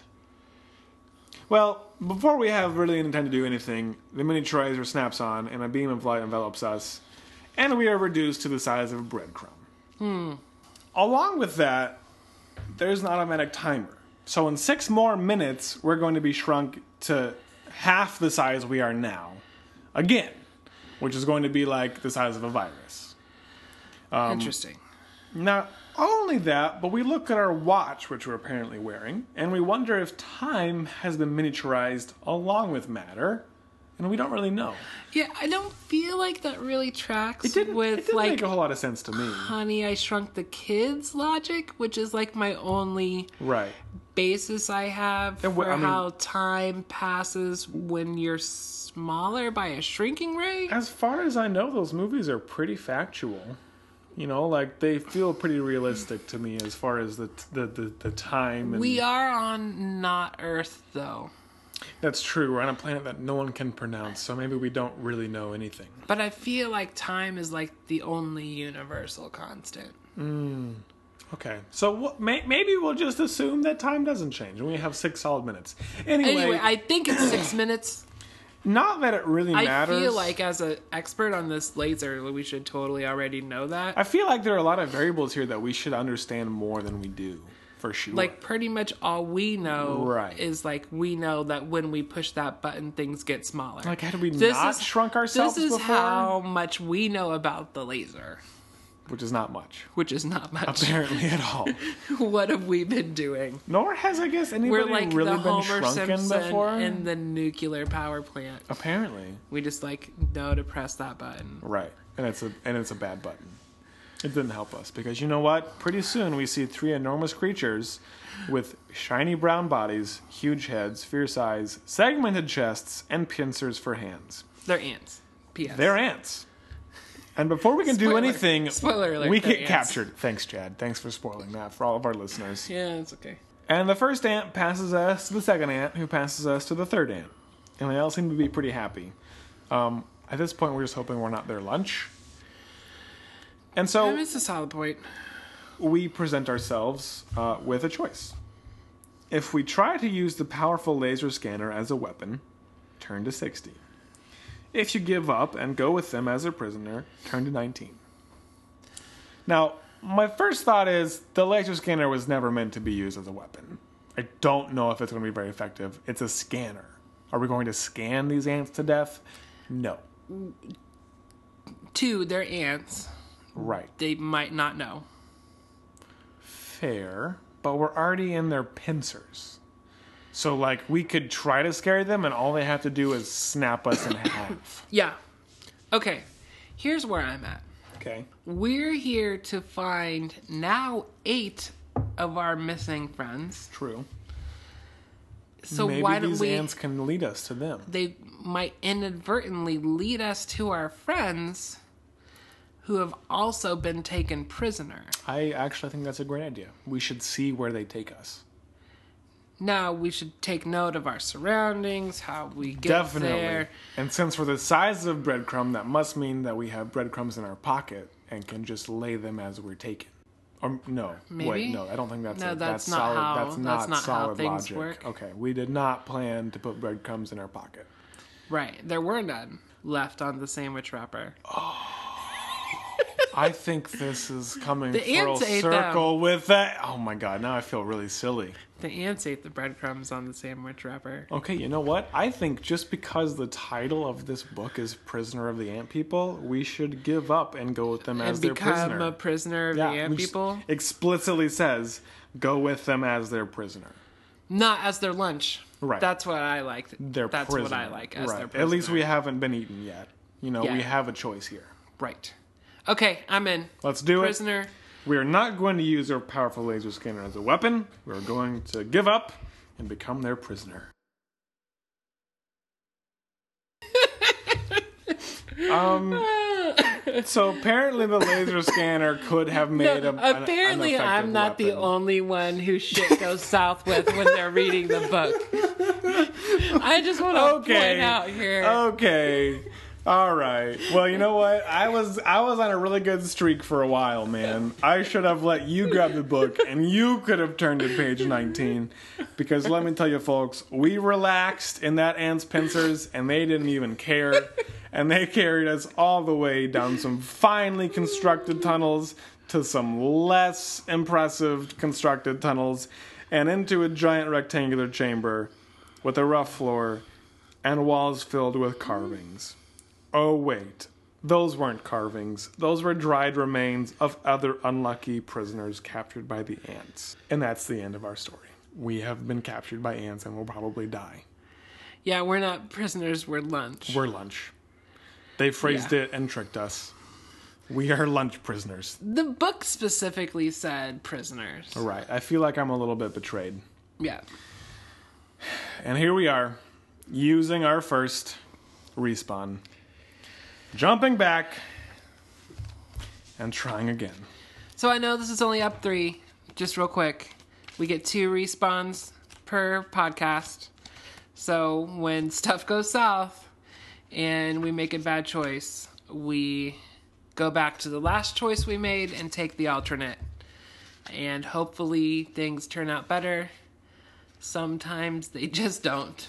[SPEAKER 2] Well, before we have really any time to do anything, the miniaturizer snaps on and a beam of light envelops us, and we are reduced to the size of a breadcrumb.
[SPEAKER 1] Hmm.
[SPEAKER 2] Along with that, there's an automatic timer. So in six more minutes, we're going to be shrunk to half the size we are now. Again, which is going to be like the size of a virus. Um,
[SPEAKER 1] Interesting.
[SPEAKER 2] Not only that, but we look at our watch, which we're apparently wearing, and we wonder if time has been miniaturized along with matter, and we don't really know.
[SPEAKER 1] Yeah, I don't feel like that really tracks
[SPEAKER 2] It didn't,
[SPEAKER 1] with
[SPEAKER 2] it didn't
[SPEAKER 1] like
[SPEAKER 2] make a whole lot of sense to me.
[SPEAKER 1] Honey, I Shrunk the Kids logic, which is like my only
[SPEAKER 2] Right.
[SPEAKER 1] basis I have
[SPEAKER 2] And
[SPEAKER 1] for
[SPEAKER 2] wh- I mean-
[SPEAKER 1] how time passes when you're smaller by a shrinking rate.
[SPEAKER 2] As far as I know, those movies are pretty factual. You know, like, they feel pretty realistic to me as far as the the, the, the time. And
[SPEAKER 1] We are on not Earth, though.
[SPEAKER 2] That's true. We're on a planet that no one can pronounce, so maybe we don't really know anything.
[SPEAKER 1] But I feel like time is like the only universal constant.
[SPEAKER 2] Okay, so what, may, maybe we'll just assume that time doesn't change, and we have six solid minutes. Anyway,
[SPEAKER 1] Anyway, I think it's six minutes.
[SPEAKER 2] not that it really matters.
[SPEAKER 1] I feel like as an expert on this laser, we should totally already know that.
[SPEAKER 2] I feel like there are a lot of variables here that we should understand more than we do, for sure.
[SPEAKER 1] Like, pretty much all we know
[SPEAKER 2] Right.
[SPEAKER 1] is, like, we know that when we push that button, things get smaller.
[SPEAKER 2] like had we
[SPEAKER 1] This
[SPEAKER 2] not
[SPEAKER 1] is-
[SPEAKER 2] shrunk ourselves
[SPEAKER 1] This is
[SPEAKER 2] before?
[SPEAKER 1] how much we know about the laser.
[SPEAKER 2] which is not much.
[SPEAKER 1] Which is not much.
[SPEAKER 2] Apparently at all.
[SPEAKER 1] What have we been doing?
[SPEAKER 2] Nor has, I guess, anybody
[SPEAKER 1] We're like
[SPEAKER 2] really
[SPEAKER 1] the
[SPEAKER 2] been
[SPEAKER 1] Homer
[SPEAKER 2] shrunken
[SPEAKER 1] Simpson
[SPEAKER 2] before.
[SPEAKER 1] in the nuclear power plant.
[SPEAKER 2] Apparently.
[SPEAKER 1] We just like know to press that button.
[SPEAKER 2] Right. And it's a and it's a bad button. It didn't help us because you know what? Pretty soon we see three enormous creatures with shiny brown bodies, huge heads, fierce eyes, segmented chests, and pincers for hands.
[SPEAKER 1] They're ants. P S.
[SPEAKER 2] They're ants. And before we can
[SPEAKER 1] Spoiler.
[SPEAKER 2] do anything,
[SPEAKER 1] Spoiler alert,
[SPEAKER 2] we
[SPEAKER 1] they're
[SPEAKER 2] get
[SPEAKER 1] ants.
[SPEAKER 2] captured. Thanks, Chad. Thanks for spoiling that for all of our listeners.
[SPEAKER 1] Yeah, it's okay.
[SPEAKER 2] And the first ant passes us to the second ant, who passes us to the third ant. And they all seem to be pretty happy. Um, at this point, we're just hoping we're not their lunch. And so
[SPEAKER 1] It's a solid point.
[SPEAKER 2] we present ourselves uh, with a choice. If we try to use the powerful laser scanner as a weapon, turn to sixty. If you give up and go with them as a prisoner, turn to nineteen. Now, my first thought is the laser scanner was never meant to be used as a weapon. I don't know if it's going to be very effective. It's a scanner. Are we going to scan these ants to death? No.
[SPEAKER 1] Two, they're ants.
[SPEAKER 2] Right.
[SPEAKER 1] They might not know.
[SPEAKER 2] Fair, but we're already in their pincers. So, like, we could try to scare them, and all they have to do is snap us in half.
[SPEAKER 1] Yeah. Okay. Here's where I'm at.
[SPEAKER 2] Okay.
[SPEAKER 1] We're here to find now eight of our missing friends.
[SPEAKER 2] True.
[SPEAKER 1] So
[SPEAKER 2] Maybe
[SPEAKER 1] why don't
[SPEAKER 2] these
[SPEAKER 1] we...
[SPEAKER 2] ants can lead us to them.
[SPEAKER 1] They might inadvertently lead us to our friends who have also been taken prisoner.
[SPEAKER 2] I actually think that's a great idea. We should see where they take us.
[SPEAKER 1] Now we should take note of our surroundings, how we get
[SPEAKER 2] Definitely.
[SPEAKER 1] there.
[SPEAKER 2] And since we're the size of breadcrumb, that must mean that we have breadcrumbs in our pocket and can just lay them as we're taken. Or no,
[SPEAKER 1] Maybe?
[SPEAKER 2] wait, no, I don't think that's
[SPEAKER 1] No,
[SPEAKER 2] a,
[SPEAKER 1] that's
[SPEAKER 2] that's
[SPEAKER 1] not
[SPEAKER 2] solid.
[SPEAKER 1] how-
[SPEAKER 2] that's not,
[SPEAKER 1] that's not how
[SPEAKER 2] solid
[SPEAKER 1] things
[SPEAKER 2] logic.
[SPEAKER 1] work.
[SPEAKER 2] Okay, we did not plan to put breadcrumbs in our pocket.
[SPEAKER 1] Right. There were none left on the sandwich wrapper.
[SPEAKER 2] I think this is coming
[SPEAKER 1] The
[SPEAKER 2] full
[SPEAKER 1] ants ate
[SPEAKER 2] circle with that. Oh my god, now I feel really silly.
[SPEAKER 1] The ants ate the breadcrumbs on the sandwich wrapper.
[SPEAKER 2] Okay, you know what? I think just because the title of this book is Prisoner of the Ant People, we should give up and go with them as
[SPEAKER 1] And
[SPEAKER 2] their
[SPEAKER 1] become
[SPEAKER 2] prisoner.
[SPEAKER 1] a prisoner of
[SPEAKER 2] yeah,
[SPEAKER 1] the ant
[SPEAKER 2] which
[SPEAKER 1] people?
[SPEAKER 2] explicitly says go with them as their prisoner.
[SPEAKER 1] Not as their lunch.
[SPEAKER 2] Right.
[SPEAKER 1] That's what I like.
[SPEAKER 2] Their
[SPEAKER 1] That's
[SPEAKER 2] prisoner.
[SPEAKER 1] what I like as
[SPEAKER 2] right.
[SPEAKER 1] their prisoner.
[SPEAKER 2] At least we haven't been eaten yet. You know,
[SPEAKER 1] Yeah.
[SPEAKER 2] we have a choice here.
[SPEAKER 1] Right. Okay, I'm in.
[SPEAKER 2] Let's do
[SPEAKER 1] Prisoner.
[SPEAKER 2] it. We are not going to use our powerful laser scanner as a weapon. We're going to give up and become their prisoner. um. So apparently the laser scanner could have made
[SPEAKER 1] No,
[SPEAKER 2] a, an,
[SPEAKER 1] apparently,
[SPEAKER 2] an
[SPEAKER 1] I'm not the
[SPEAKER 2] weapon.
[SPEAKER 1] only one who shit goes south with when they're reading the book. I just want to
[SPEAKER 2] Okay.
[SPEAKER 1] point out here.
[SPEAKER 2] Okay. All right. Well, you know what? I was I was on a really good streak for a while, man. I should have let you grab the book and you could have turned to page nineteen. Because let me tell you folks, we relaxed in that ant's pincers and they didn't even care. And they carried us all the way down some finely constructed tunnels to some less impressive constructed tunnels and into a giant rectangular chamber with a rough floor and walls filled with carvings. Oh, wait. Those weren't carvings. Those were dried remains of other unlucky prisoners captured by the ants. And that's the end of our story. We have been captured by ants and will probably die.
[SPEAKER 1] Yeah, we're not prisoners, we're lunch.
[SPEAKER 2] We're lunch. They phrased
[SPEAKER 1] Yeah.
[SPEAKER 2] it and tricked us. We are lunch prisoners.
[SPEAKER 1] The book specifically said prisoners.
[SPEAKER 2] Right. I feel like I'm a little bit betrayed.
[SPEAKER 1] Yeah.
[SPEAKER 2] And here we are, using our first respawn. Jumping back and trying again.
[SPEAKER 1] So I know this is only up three. Just real quick. We get two respawns per podcast. So when stuff goes south and we make a bad choice, we go back to the last choice we made and take the alternate. And hopefully things turn out better. Sometimes they just don't.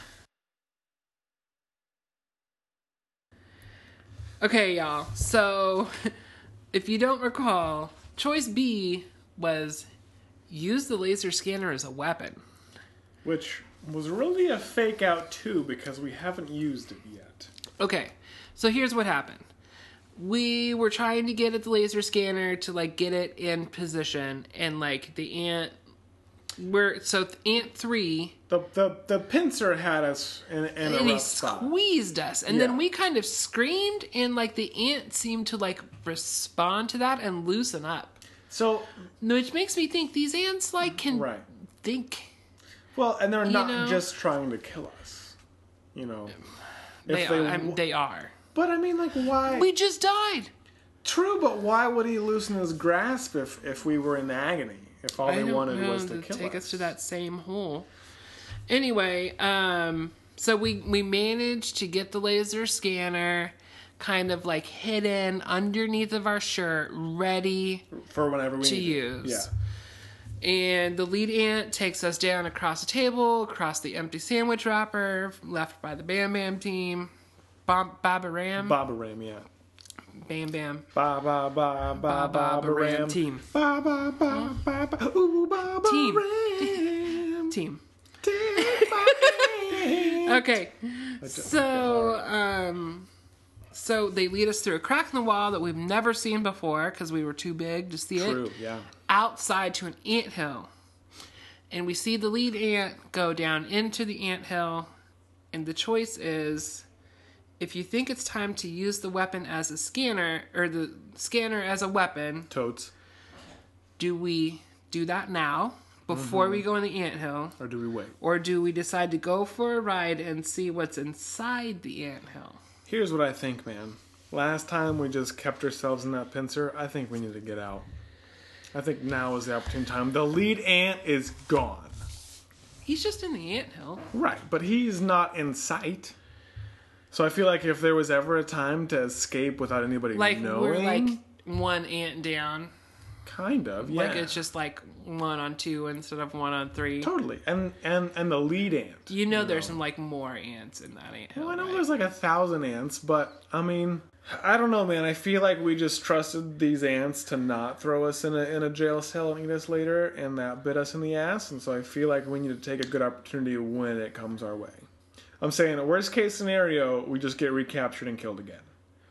[SPEAKER 1] Okay, y'all. So, if you don't recall, choice B was use the laser scanner as a weapon.
[SPEAKER 2] Which was really a fake out too because we haven't used it yet.
[SPEAKER 1] Okay, so here's what happened. we were trying to get at the laser scanner to like get it in position, and like the ant, we're so ant three.
[SPEAKER 2] The the the pincer had us in, in a
[SPEAKER 1] And he
[SPEAKER 2] rough spot.
[SPEAKER 1] squeezed us, and
[SPEAKER 2] Yeah.
[SPEAKER 1] then we kind of screamed, and like the ant seemed to like respond to that and loosen up,
[SPEAKER 2] So
[SPEAKER 1] which makes me think these ants like can
[SPEAKER 2] right.
[SPEAKER 1] think.
[SPEAKER 2] Well, and they're not
[SPEAKER 1] know?
[SPEAKER 2] just trying to kill us. You know.
[SPEAKER 1] They
[SPEAKER 2] If
[SPEAKER 1] are.
[SPEAKER 2] they
[SPEAKER 1] I mean,
[SPEAKER 2] w-
[SPEAKER 1] they are.
[SPEAKER 2] But I mean, like, why?
[SPEAKER 1] We just died.
[SPEAKER 2] True, but why would he loosen his grasp if if we were in agony? If all
[SPEAKER 1] I
[SPEAKER 2] they
[SPEAKER 1] don't
[SPEAKER 2] wanted
[SPEAKER 1] know,
[SPEAKER 2] was to kill
[SPEAKER 1] take
[SPEAKER 2] us.
[SPEAKER 1] us to that same hole. Anyway, um, so we we managed to get the laser scanner kind of like hidden underneath of our shirt, ready
[SPEAKER 2] For whenever we
[SPEAKER 1] to
[SPEAKER 2] need
[SPEAKER 1] use.
[SPEAKER 2] it. Yeah.
[SPEAKER 1] And the lead ant takes us down across the table, across the empty sandwich wrapper left by the Bam Bam team. Bob, Baba Ram.
[SPEAKER 2] Baba Ram, yeah.
[SPEAKER 1] Bam Bam.
[SPEAKER 2] Ba ba ba ba Baba Ram
[SPEAKER 1] team.
[SPEAKER 2] Ba ba ba ba ba ooh Baba
[SPEAKER 1] Team.
[SPEAKER 2] Ram.
[SPEAKER 1] Team.
[SPEAKER 2] Take my hand.
[SPEAKER 1] Okay. So, um, so they lead us through a crack in the wall that we've never seen before because we were too big to see
[SPEAKER 2] True,
[SPEAKER 1] it.
[SPEAKER 2] yeah.
[SPEAKER 1] Outside to an anthill. And we see the lead ant go down into the anthill. And the choice is, if you think it's time to use the weapon as a scanner, or the scanner as a weapon,
[SPEAKER 2] Totes.
[SPEAKER 1] do we do that now, before we go in the anthill?
[SPEAKER 2] Or do we wait?
[SPEAKER 1] Or do we decide to go for a ride and see what's inside the anthill?
[SPEAKER 2] Here's what I think, man. Last time we just kept ourselves in that pincer. I think we need to get out. I think now is the opportune time. The lead ant is gone.
[SPEAKER 1] He's just in the anthill.
[SPEAKER 2] Right, but he's not in sight. So I feel like if there was ever a time to escape without anybody
[SPEAKER 1] Like,
[SPEAKER 2] knowing,
[SPEAKER 1] we're like one ant down.
[SPEAKER 2] kind of, yeah,
[SPEAKER 1] Like, it's just like one on two instead of one on three.
[SPEAKER 2] totally. And and and the lead ant.
[SPEAKER 1] You know there's some, like, more ants in that anthill,
[SPEAKER 2] Well, I know
[SPEAKER 1] right?
[SPEAKER 2] there's like a thousand ants, but I mean, I don't know, man. I feel like we just trusted these ants to not throw us in a in a jail cell and eat us later, and that bit us in the ass. And so I feel like we need to take a good opportunity when it comes our way. I'm saying, a worst case scenario, we just get recaptured and killed again.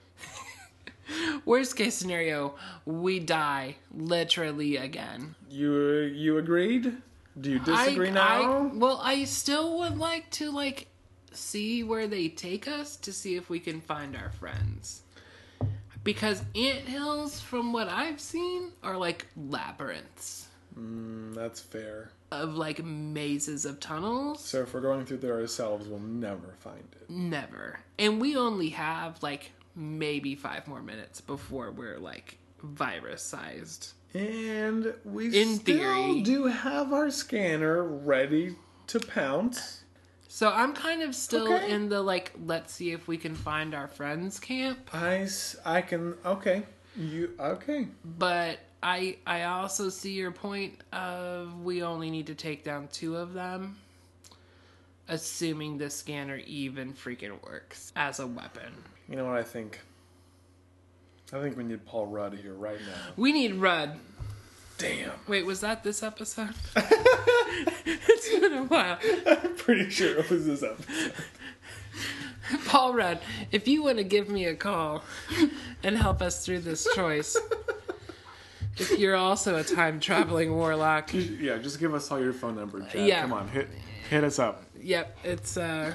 [SPEAKER 1] Worst case scenario, we die literally again.
[SPEAKER 2] You you agreed? Do you disagree
[SPEAKER 1] I,
[SPEAKER 2] now?
[SPEAKER 1] I, well, I still would like to, like, see where they take us to see if we can find our friends. Because anthills, from what I've seen, are like labyrinths
[SPEAKER 2] Mm, that's fair.
[SPEAKER 1] of like mazes of tunnels.
[SPEAKER 2] So if we're going through there ourselves, we'll never find it.
[SPEAKER 1] Never. And we only have like maybe five more minutes before we're like virus sized.
[SPEAKER 2] And we
[SPEAKER 1] In
[SPEAKER 2] still
[SPEAKER 1] theory.
[SPEAKER 2] do have our scanner ready to pounce.
[SPEAKER 1] So I'm kind of still
[SPEAKER 2] Okay.
[SPEAKER 1] in the like, let's see if we can find our friends camp.
[SPEAKER 2] I, s- I can, okay. You, okay.
[SPEAKER 1] But I I also see your point of we only need to take down two of them. Assuming the scanner even freaking works as a weapon.
[SPEAKER 2] You know what I think? I think we need Paul Rudd here right now.
[SPEAKER 1] We need Rudd.
[SPEAKER 2] Damn.
[SPEAKER 1] Wait, was that this episode? It's been a while.
[SPEAKER 2] I'm pretty sure it was this episode.
[SPEAKER 1] Paul Rudd, if you want to give me a call and help us through this choice, if you're also a time traveling warlock,
[SPEAKER 2] Yeah, just give us all your phone number, Chad.
[SPEAKER 1] Yeah.
[SPEAKER 2] Come on, hit hit us up.
[SPEAKER 1] yep, it's uh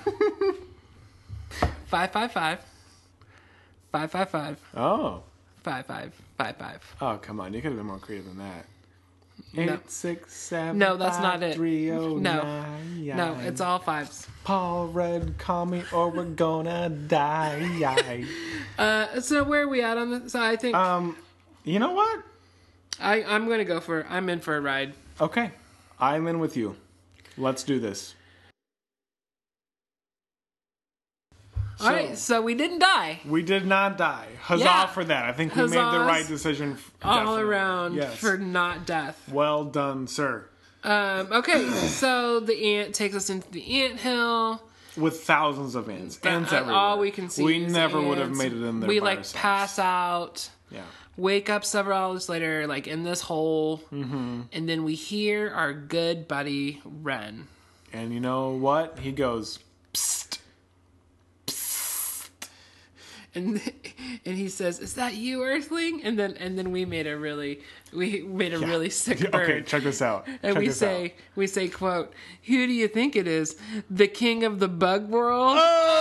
[SPEAKER 1] five five five five five five
[SPEAKER 2] Oh.
[SPEAKER 1] five five five five.
[SPEAKER 2] Oh, come on. You could have been more creative than that.
[SPEAKER 1] No.
[SPEAKER 2] Eight, six, seven,
[SPEAKER 1] No, that's
[SPEAKER 2] five,
[SPEAKER 1] not it.
[SPEAKER 2] three, oh,
[SPEAKER 1] No.
[SPEAKER 2] nine,
[SPEAKER 1] No, it's all fives.
[SPEAKER 2] Paul Rudd, call me or we're gonna die.
[SPEAKER 1] Uh, so where are we at on this? So I think
[SPEAKER 2] um, you know what?
[SPEAKER 1] I I'm gonna go for I'm in for a ride.
[SPEAKER 2] Okay, I'm in with you. Let's do this.
[SPEAKER 1] All right, so we didn't die
[SPEAKER 2] We did not die. Huzzah
[SPEAKER 1] Yeah.
[SPEAKER 2] for that. I think we made the
[SPEAKER 1] Huzzahs
[SPEAKER 2] right decision. f-
[SPEAKER 1] all
[SPEAKER 2] definitely.
[SPEAKER 1] around
[SPEAKER 2] Yes.
[SPEAKER 1] for not death.
[SPEAKER 2] Well done, sir.
[SPEAKER 1] Um, okay, so the ant takes us into the ant hill.
[SPEAKER 2] With thousands of ants. Ants
[SPEAKER 1] Uh,
[SPEAKER 2] everywhere.
[SPEAKER 1] all we can see.
[SPEAKER 2] We
[SPEAKER 1] is
[SPEAKER 2] never would have
[SPEAKER 1] ants.
[SPEAKER 2] made it in there.
[SPEAKER 1] We
[SPEAKER 2] by
[SPEAKER 1] like
[SPEAKER 2] ourselves.
[SPEAKER 1] pass out.
[SPEAKER 2] Yeah.
[SPEAKER 1] Wake up several hours later, like in this hole,
[SPEAKER 2] Mm-hmm.
[SPEAKER 1] and then we hear our good buddy Ren.
[SPEAKER 2] And you know what? He goes, psst.
[SPEAKER 1] and and he says, "Is that you, Earthling?" And then and then we made a really we made a
[SPEAKER 2] Yeah.
[SPEAKER 1] really sick bird.
[SPEAKER 2] Okay, check this out.
[SPEAKER 1] And
[SPEAKER 2] Check
[SPEAKER 1] we
[SPEAKER 2] this
[SPEAKER 1] say
[SPEAKER 2] out.
[SPEAKER 1] we say quote, "Who do you think it is? The king of the bug world?"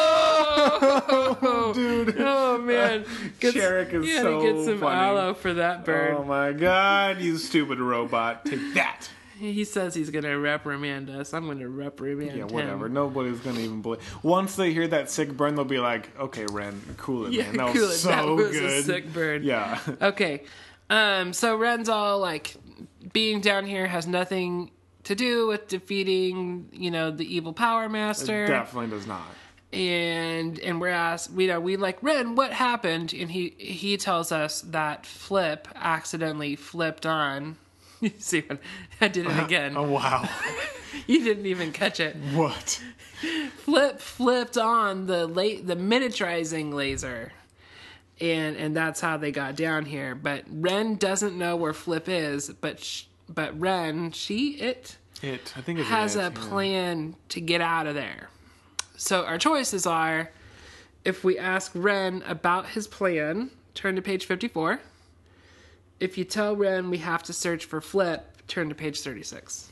[SPEAKER 2] Oh, dude.
[SPEAKER 1] Oh man, Gets,
[SPEAKER 2] Sherrick is
[SPEAKER 1] you gotta
[SPEAKER 2] so
[SPEAKER 1] get some
[SPEAKER 2] funny.
[SPEAKER 1] aloe for that bird.
[SPEAKER 2] Oh my god, you stupid robot. Take that.
[SPEAKER 1] He says he's gonna reprimand us. I'm gonna reprimand
[SPEAKER 2] Yeah,
[SPEAKER 1] him.
[SPEAKER 2] whatever. Nobody's gonna even believe. Once they hear that sick burn, they'll be like, "Okay, Ren, cool it,
[SPEAKER 1] Yeah,
[SPEAKER 2] man. That
[SPEAKER 1] cool
[SPEAKER 2] was
[SPEAKER 1] it.
[SPEAKER 2] so
[SPEAKER 1] That was a
[SPEAKER 2] good."
[SPEAKER 1] sick bird.
[SPEAKER 2] Yeah.
[SPEAKER 1] Okay, um, so Ren's all like, being down here has nothing to do with defeating, you know, the evil Power Master.
[SPEAKER 2] It definitely does not.
[SPEAKER 1] and and we're asked, we know we like, Ren, what happened? And he he tells us that Flip accidentally flipped on. You see what I did it again.
[SPEAKER 2] Oh wow.
[SPEAKER 1] You didn't even catch it.
[SPEAKER 2] What?
[SPEAKER 1] Flip flipped on the la- the miniaturizing laser, and and that's how they got down here. But Ren doesn't know where Flip is. But sh- but Ren, she it
[SPEAKER 2] It. I think it's
[SPEAKER 1] has
[SPEAKER 2] an
[SPEAKER 1] a
[SPEAKER 2] it, yeah.
[SPEAKER 1] plan to get out of there. So our choices are: if we ask Ren about his plan, turn to page fifty-four. If you tell Ren we have to search for Flip, turn to page thirty-six.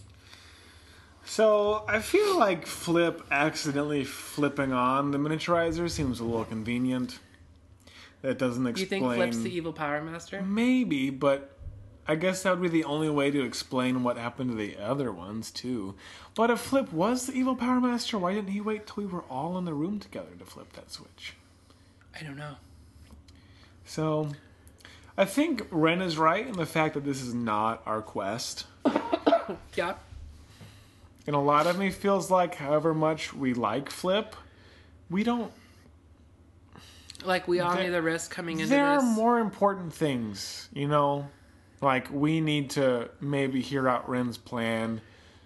[SPEAKER 2] So I feel like Flip accidentally flipping on the miniaturizer seems a little convenient. That doesn't
[SPEAKER 1] You
[SPEAKER 2] explain.
[SPEAKER 1] think Flip's the evil Power Master?
[SPEAKER 2] Maybe, but I guess that would be the only way to explain what happened to the other ones too. But if Flip was the evil Power Master, why didn't he wait till we were all in the room together to flip that switch?
[SPEAKER 1] I don't know.
[SPEAKER 2] So I think Ren is right in the fact that this is not our quest.
[SPEAKER 1] Yeah.
[SPEAKER 2] And a lot of me feels like however much we like Flip, we don't.
[SPEAKER 1] Like, we all
[SPEAKER 2] There-
[SPEAKER 1] need the risk coming into
[SPEAKER 2] There
[SPEAKER 1] this.
[SPEAKER 2] are more important things, you know? Like, we need to maybe hear out Ren's plan.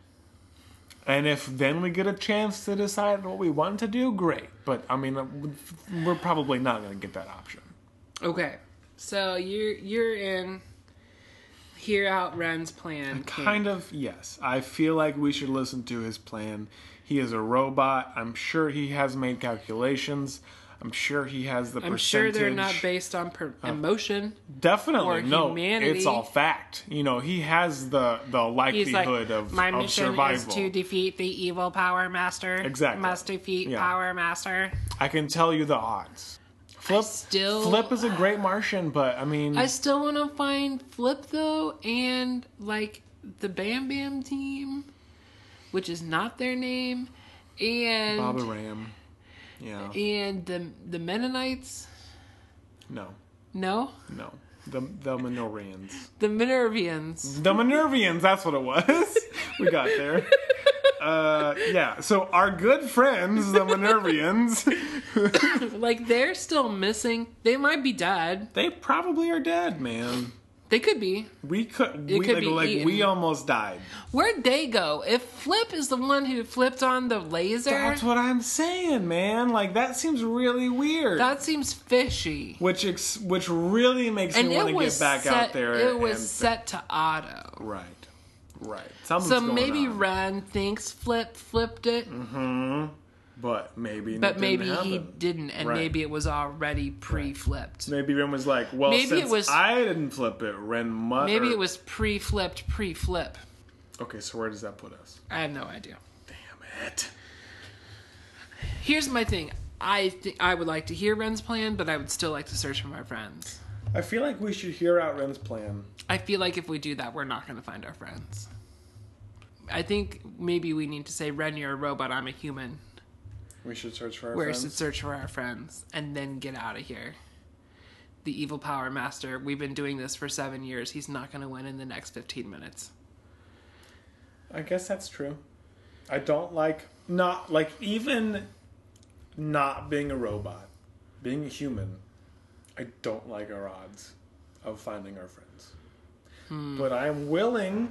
[SPEAKER 2] And if then we get a chance to decide what we want to do, great. But, I mean, we're probably not going to get that option.
[SPEAKER 1] Okay. So, you're, you're in... Hear out Ren's plan.
[SPEAKER 2] Kind of, yes. I feel like we should listen to his plan. He is a robot. I'm sure he has made calculations. I'm sure he has the
[SPEAKER 1] I'm
[SPEAKER 2] percentage.
[SPEAKER 1] sure they're not based on per- emotion.
[SPEAKER 2] Definitely
[SPEAKER 1] or
[SPEAKER 2] no.
[SPEAKER 1] humanity.
[SPEAKER 2] It's all fact. You know, he has the the
[SPEAKER 1] He's
[SPEAKER 2] likelihood
[SPEAKER 1] like,
[SPEAKER 2] of,
[SPEAKER 1] my
[SPEAKER 2] of
[SPEAKER 1] mission
[SPEAKER 2] survival.
[SPEAKER 1] is to defeat the evil Power Master.
[SPEAKER 2] Exactly.
[SPEAKER 1] Must defeat
[SPEAKER 2] Yeah.
[SPEAKER 1] Power Master.
[SPEAKER 2] I can tell you the odds. Flip,
[SPEAKER 1] still-
[SPEAKER 2] Flip is a great Martian, but I mean,
[SPEAKER 1] I still want to find Flip, though, and, like, the Bam Bam team, which is not their name, and...
[SPEAKER 2] Baba Ram. Yeah.
[SPEAKER 1] And the the Mennonites?
[SPEAKER 2] No.
[SPEAKER 1] No?
[SPEAKER 2] No. The the Minorians.
[SPEAKER 1] The Minervians.
[SPEAKER 2] The Minervians, that's what it was. We got there. Uh, yeah, so our good friends, the Minervians,
[SPEAKER 1] Like, they're still missing. They might be dead.
[SPEAKER 2] they probably are dead, man.
[SPEAKER 1] They could be.
[SPEAKER 2] We could,
[SPEAKER 1] It
[SPEAKER 2] we,
[SPEAKER 1] could
[SPEAKER 2] like,
[SPEAKER 1] be
[SPEAKER 2] like
[SPEAKER 1] eaten.
[SPEAKER 2] we almost died.
[SPEAKER 1] Where'd they go? If Flip is the one who flipped on the laser,
[SPEAKER 2] That's what I'm saying, man. Like, that seems really weird.
[SPEAKER 1] that seems fishy.
[SPEAKER 2] which ex- which really makes
[SPEAKER 1] And
[SPEAKER 2] me
[SPEAKER 1] it
[SPEAKER 2] want to
[SPEAKER 1] was
[SPEAKER 2] get back
[SPEAKER 1] set,
[SPEAKER 2] out there.
[SPEAKER 1] It was
[SPEAKER 2] and,
[SPEAKER 1] set to auto.
[SPEAKER 2] right, right. Something's
[SPEAKER 1] So
[SPEAKER 2] going
[SPEAKER 1] maybe
[SPEAKER 2] on.
[SPEAKER 1] Ren thinks Flip flipped it,
[SPEAKER 2] but maybe,
[SPEAKER 1] but
[SPEAKER 2] it
[SPEAKER 1] maybe
[SPEAKER 2] didn't
[SPEAKER 1] he
[SPEAKER 2] happen.
[SPEAKER 1] didn't, and
[SPEAKER 2] Right.
[SPEAKER 1] maybe it was already pre-flipped.
[SPEAKER 2] Maybe Ren was like, well,
[SPEAKER 1] Maybe it
[SPEAKER 2] since
[SPEAKER 1] was-
[SPEAKER 2] I didn't flip it, Ren must.
[SPEAKER 1] Maybe it was pre-flipped, pre-flip.
[SPEAKER 2] Okay, so where does that put us?
[SPEAKER 1] I have no idea.
[SPEAKER 2] Damn it.
[SPEAKER 1] Here's my thing. I th- I would like to hear Ren's plan, but I would still like to search for my friends.
[SPEAKER 2] I feel like we should hear out Ren's plan.
[SPEAKER 1] I feel like if we do that, we're not going to find our friends. I think maybe we need to say, Ren, you're a robot, I'm a human.
[SPEAKER 2] We should search for our
[SPEAKER 1] We
[SPEAKER 2] friends.
[SPEAKER 1] should search for our friends and then get out of here. The evil Power Master, we've been doing this for seven years. He's not going to win in the next fifteen minutes.
[SPEAKER 2] I guess that's true. I don't like not like even not being a robot, being a human. I don't like our odds of finding our friends.
[SPEAKER 1] Hmm.
[SPEAKER 2] But I'm willing.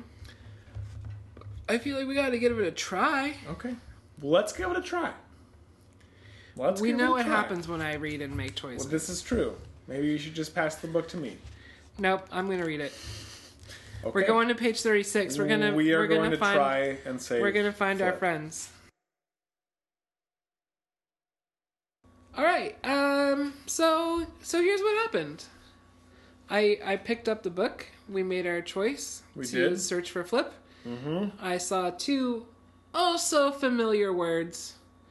[SPEAKER 1] I feel like we got to give it a try.
[SPEAKER 2] Okay, well, let's give it a try. Let's
[SPEAKER 1] We
[SPEAKER 2] give
[SPEAKER 1] know
[SPEAKER 2] it a
[SPEAKER 1] what
[SPEAKER 2] try.
[SPEAKER 1] happens when I read and make choices.
[SPEAKER 2] Well, this is true. Maybe you should just pass the book to me.
[SPEAKER 1] Nope, I'm going to read it.
[SPEAKER 2] Okay.
[SPEAKER 1] We're going to page thirty-six. We're gonna
[SPEAKER 2] We are
[SPEAKER 1] we're
[SPEAKER 2] going
[SPEAKER 1] gonna
[SPEAKER 2] to
[SPEAKER 1] find
[SPEAKER 2] try and say.
[SPEAKER 1] we're gonna find our
[SPEAKER 2] Flip.
[SPEAKER 1] friends. All right. Um. So so here's what happened. I I picked up the book. We made our choice.
[SPEAKER 2] We
[SPEAKER 1] to
[SPEAKER 2] did.
[SPEAKER 1] Search for Flip.
[SPEAKER 2] Mm-hmm.
[SPEAKER 1] I saw two oh so familiar words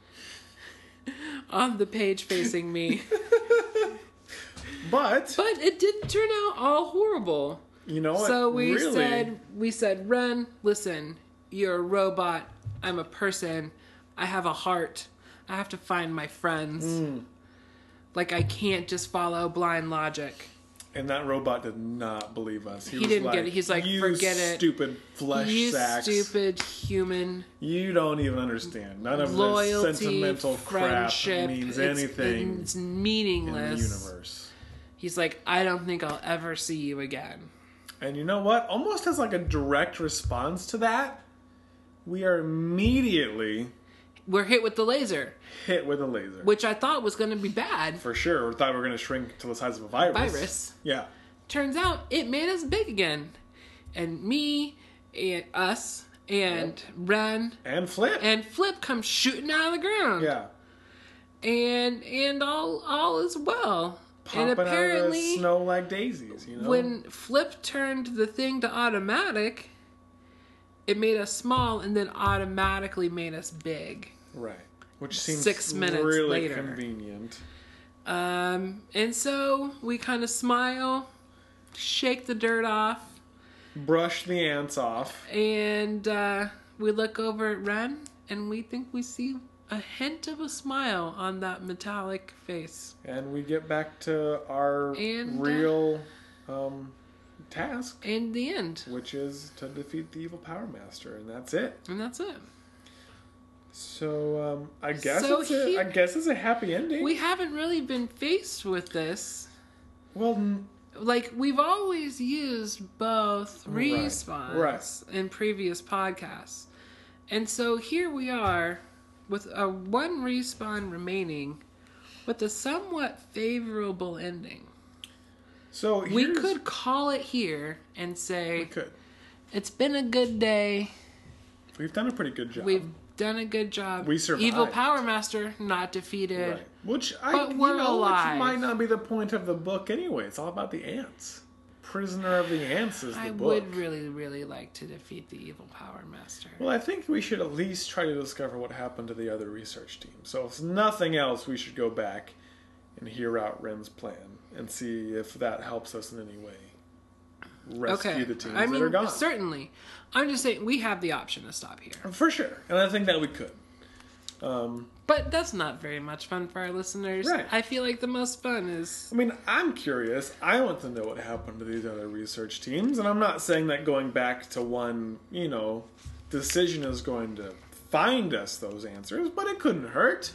[SPEAKER 1] on the page facing me.
[SPEAKER 2] But
[SPEAKER 1] But it didn't turn out all horrible.
[SPEAKER 2] you know what?
[SPEAKER 1] So we
[SPEAKER 2] really,
[SPEAKER 1] said we said, Ren, listen, you're a robot. I'm a person. I have a heart. I have to find my friends.
[SPEAKER 2] Mm.
[SPEAKER 1] Like I can't just follow blind logic.
[SPEAKER 2] And that robot did not believe us. He,
[SPEAKER 1] He
[SPEAKER 2] was
[SPEAKER 1] didn't
[SPEAKER 2] like,
[SPEAKER 1] get it. He's like,
[SPEAKER 2] you
[SPEAKER 1] forget it.
[SPEAKER 2] stupid flesh
[SPEAKER 1] You
[SPEAKER 2] sacks.
[SPEAKER 1] stupid human.
[SPEAKER 2] You don't even understand. None of
[SPEAKER 1] Loyalty,
[SPEAKER 2] this sentimental crap
[SPEAKER 1] friendship
[SPEAKER 2] means
[SPEAKER 1] it's,
[SPEAKER 2] anything
[SPEAKER 1] It's
[SPEAKER 2] in
[SPEAKER 1] meaningless.
[SPEAKER 2] the universe.
[SPEAKER 1] He's like, I don't think I'll ever see you again.
[SPEAKER 2] And you know what? Almost as like a direct response to that, we are immediately
[SPEAKER 1] We're hit with the laser,
[SPEAKER 2] hit with a laser.
[SPEAKER 1] which I thought was going to be bad.
[SPEAKER 2] For sure. We thought we were going to shrink to the size of a virus.
[SPEAKER 1] Virus.
[SPEAKER 2] Yeah.
[SPEAKER 1] Turns out it made us big again. And me and us and Ren
[SPEAKER 2] And Flip.
[SPEAKER 1] and Flip come shooting out of the ground.
[SPEAKER 2] yeah.
[SPEAKER 1] And and all all is well.
[SPEAKER 2] Popping
[SPEAKER 1] and
[SPEAKER 2] out of the
[SPEAKER 1] apparently
[SPEAKER 2] snow like daisies, you know?
[SPEAKER 1] when Flip turned the thing to automatic, it made us small and then automatically made us big.
[SPEAKER 2] Right. Which seems
[SPEAKER 1] Six minutes
[SPEAKER 2] really
[SPEAKER 1] later.
[SPEAKER 2] convenient.
[SPEAKER 1] Um, and so we kind of smile, shake the dirt off,
[SPEAKER 2] Brush the ants off.
[SPEAKER 1] and uh, we look over at Ren, and we think we see a hint of a smile on that metallic face.
[SPEAKER 2] And we get back to our
[SPEAKER 1] And, uh,
[SPEAKER 2] real um, task,
[SPEAKER 1] And the end.
[SPEAKER 2] which is to defeat the evil Power Master, and that's it.
[SPEAKER 1] And that's it.
[SPEAKER 2] So um, I guess
[SPEAKER 1] So
[SPEAKER 2] it's a,
[SPEAKER 1] he-
[SPEAKER 2] I guess it's a happy ending.
[SPEAKER 1] We haven't really been faced with this.
[SPEAKER 2] well, n-
[SPEAKER 1] Like, we've always used both
[SPEAKER 2] Right.
[SPEAKER 1] respawns
[SPEAKER 2] Right.
[SPEAKER 1] in previous podcasts. And so here we are with a one respawn remaining with a somewhat favorable ending.
[SPEAKER 2] so
[SPEAKER 1] We
[SPEAKER 2] here's-
[SPEAKER 1] could call it here and
[SPEAKER 2] we
[SPEAKER 1] say,
[SPEAKER 2] could.
[SPEAKER 1] it's been a good day.
[SPEAKER 2] We've done a pretty good job.
[SPEAKER 1] We've done a good job.
[SPEAKER 2] We survived.
[SPEAKER 1] Evil Power Master not defeated.
[SPEAKER 2] Right. Which I,
[SPEAKER 1] But
[SPEAKER 2] you
[SPEAKER 1] we're
[SPEAKER 2] know,
[SPEAKER 1] alive.
[SPEAKER 2] which might not be the point of the book anyway. It's all about the ants. Prisoner of the Ants is the
[SPEAKER 1] I
[SPEAKER 2] book.
[SPEAKER 1] would really, really like to defeat the Evil Power Master.
[SPEAKER 2] Well, I think we should at least try to discover what happened to the other research team. So if nothing else, we should go back and hear out Ren's plan and see if that helps us in any way. Rescue
[SPEAKER 1] Okay.
[SPEAKER 2] the teams
[SPEAKER 1] I mean,
[SPEAKER 2] that are gone.
[SPEAKER 1] certainly. I'm just saying we have the option to stop here.
[SPEAKER 2] For sure. And I think that we could. Um,
[SPEAKER 1] But that's not very much fun for our listeners.
[SPEAKER 2] Right.
[SPEAKER 1] I feel like the most fun is
[SPEAKER 2] I mean, I'm curious. I want to know what happened to these other research teams. And I'm not saying that going back to one, you know, decision is going to find us those answers, but it couldn't hurt.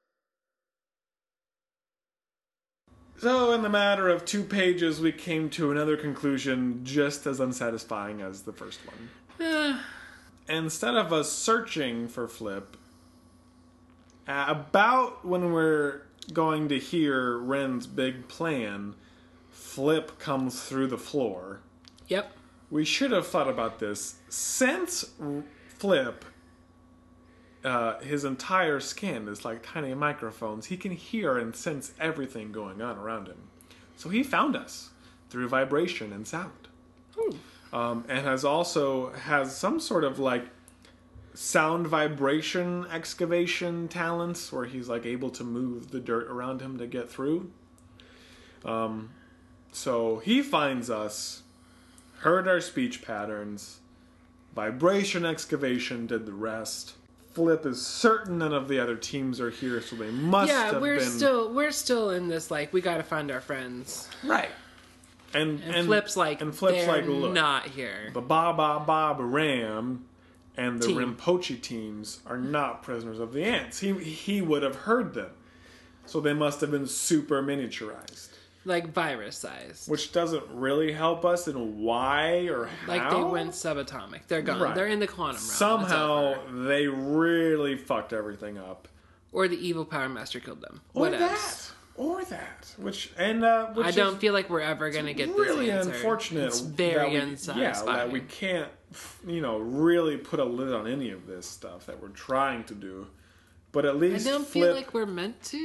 [SPEAKER 2] So, in the matter of two pages, we came to another conclusion just as unsatisfying as the first one.
[SPEAKER 1] uh,
[SPEAKER 2] Instead of us searching for Flip, uh, about when we're going to hear Ren's big plan, Flip comes through the floor.
[SPEAKER 1] yep.
[SPEAKER 2] We should have thought about this. Since R- Flip, uh, his entire skin is like tiny microphones, he can hear and sense everything going on around him. So he found us through vibration and sound.
[SPEAKER 1] Ooh.
[SPEAKER 2] Um, and has also has some sort of like sound vibration excavation talents where he's like able to move the dirt around him to get through. Um, so he finds us, heard our speech patterns, vibration excavation did the rest. Flip is certain none of the other teams are here, so they must
[SPEAKER 1] Yeah,
[SPEAKER 2] have
[SPEAKER 1] we're
[SPEAKER 2] been
[SPEAKER 1] still we're still in this like we got to find our friends.
[SPEAKER 2] right. And,
[SPEAKER 1] And, Flip's like
[SPEAKER 2] and Flip's
[SPEAKER 1] they're
[SPEAKER 2] like, look,
[SPEAKER 1] not here.
[SPEAKER 2] the Ba Ba Bob Ram and the
[SPEAKER 1] Team.
[SPEAKER 2] Rinpoche teams are not prisoners of the ants. He he would have heard them. So they must have been super miniaturized.
[SPEAKER 1] Like virus size.
[SPEAKER 2] Which doesn't really help us in why or how.
[SPEAKER 1] Like they went subatomic. They're gone.
[SPEAKER 2] Right.
[SPEAKER 1] They're in the quantum realm. It's
[SPEAKER 2] Somehow
[SPEAKER 1] over.
[SPEAKER 2] they really fucked everything up.
[SPEAKER 1] Or the evil Power Master killed them.
[SPEAKER 2] Or
[SPEAKER 1] What
[SPEAKER 2] that.
[SPEAKER 1] else?
[SPEAKER 2] Or that. Which and uh which
[SPEAKER 1] I don't
[SPEAKER 2] is
[SPEAKER 1] feel like we're ever gonna get
[SPEAKER 2] really
[SPEAKER 1] this answer.
[SPEAKER 2] unfortunate.
[SPEAKER 1] It's very
[SPEAKER 2] that we,
[SPEAKER 1] unsatisfying.
[SPEAKER 2] Yeah, that we can't, you know, really put a lid on any of this stuff that we're trying to do. But at
[SPEAKER 1] I
[SPEAKER 2] least
[SPEAKER 1] don't
[SPEAKER 2] Flip,
[SPEAKER 1] feel like we're meant to.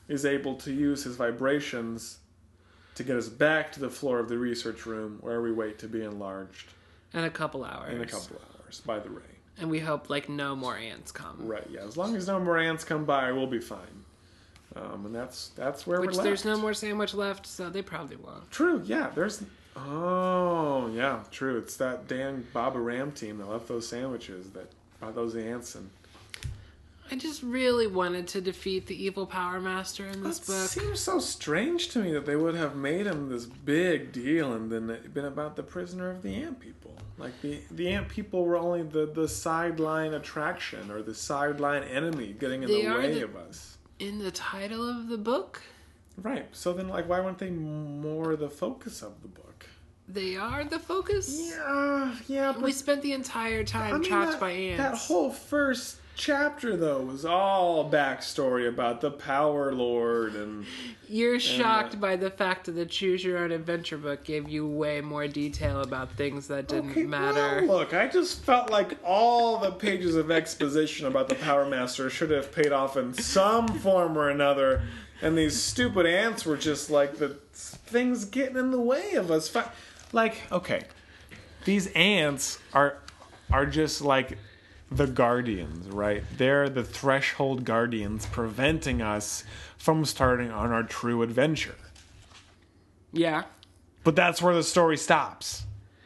[SPEAKER 2] is able to use his vibrations to get us back to the floor of the research room where we wait to be enlarged.
[SPEAKER 1] In a couple hours.
[SPEAKER 2] In a couple hours, by the ray.
[SPEAKER 1] And we hope, like, no more ants come.
[SPEAKER 2] Right, yeah. As long as no more ants come by, we'll be fine. Um, and that's that's where
[SPEAKER 1] Which
[SPEAKER 2] we're left.
[SPEAKER 1] there's no more sandwich left, so they probably won't.
[SPEAKER 2] True, yeah. There's... Oh, yeah, true. It's that Dan Baba Ram team that left those sandwiches that brought those ants and...
[SPEAKER 1] I just really wanted to defeat the evil Power Master in this
[SPEAKER 2] It
[SPEAKER 1] book.
[SPEAKER 2] seems so strange to me that they would have made him this big deal and then it been about the prisoner of the ant people. Like, the, the ant people were only the, the sideline attraction or the sideline enemy getting in
[SPEAKER 1] They
[SPEAKER 2] the
[SPEAKER 1] are
[SPEAKER 2] way
[SPEAKER 1] the-
[SPEAKER 2] of us.
[SPEAKER 1] In the title of the book,
[SPEAKER 2] Right. So then, like, why weren't they more the focus of the book?
[SPEAKER 1] they are the focus.
[SPEAKER 2] Yeah, yeah, but...
[SPEAKER 1] We spent the entire time
[SPEAKER 2] I mean,
[SPEAKER 1] trapped
[SPEAKER 2] that,
[SPEAKER 1] by ants.
[SPEAKER 2] that whole first chapter, though, was all backstory about the Power Lord and...
[SPEAKER 1] You're shocked
[SPEAKER 2] uh,
[SPEAKER 1] by the fact that the Choose Your Own Adventure book gave you way more detail about things that didn't
[SPEAKER 2] Okay,
[SPEAKER 1] matter.
[SPEAKER 2] well, look, I just felt like all the pages of exposition about the Power Master should have paid off in some form or another, and these stupid ants were just like the things getting in the way of us. Fi- Like, okay, these ants are are just like the guardians, right? They're the threshold guardians preventing us from starting on our true adventure.
[SPEAKER 1] Yeah.
[SPEAKER 2] But that's where the story stops.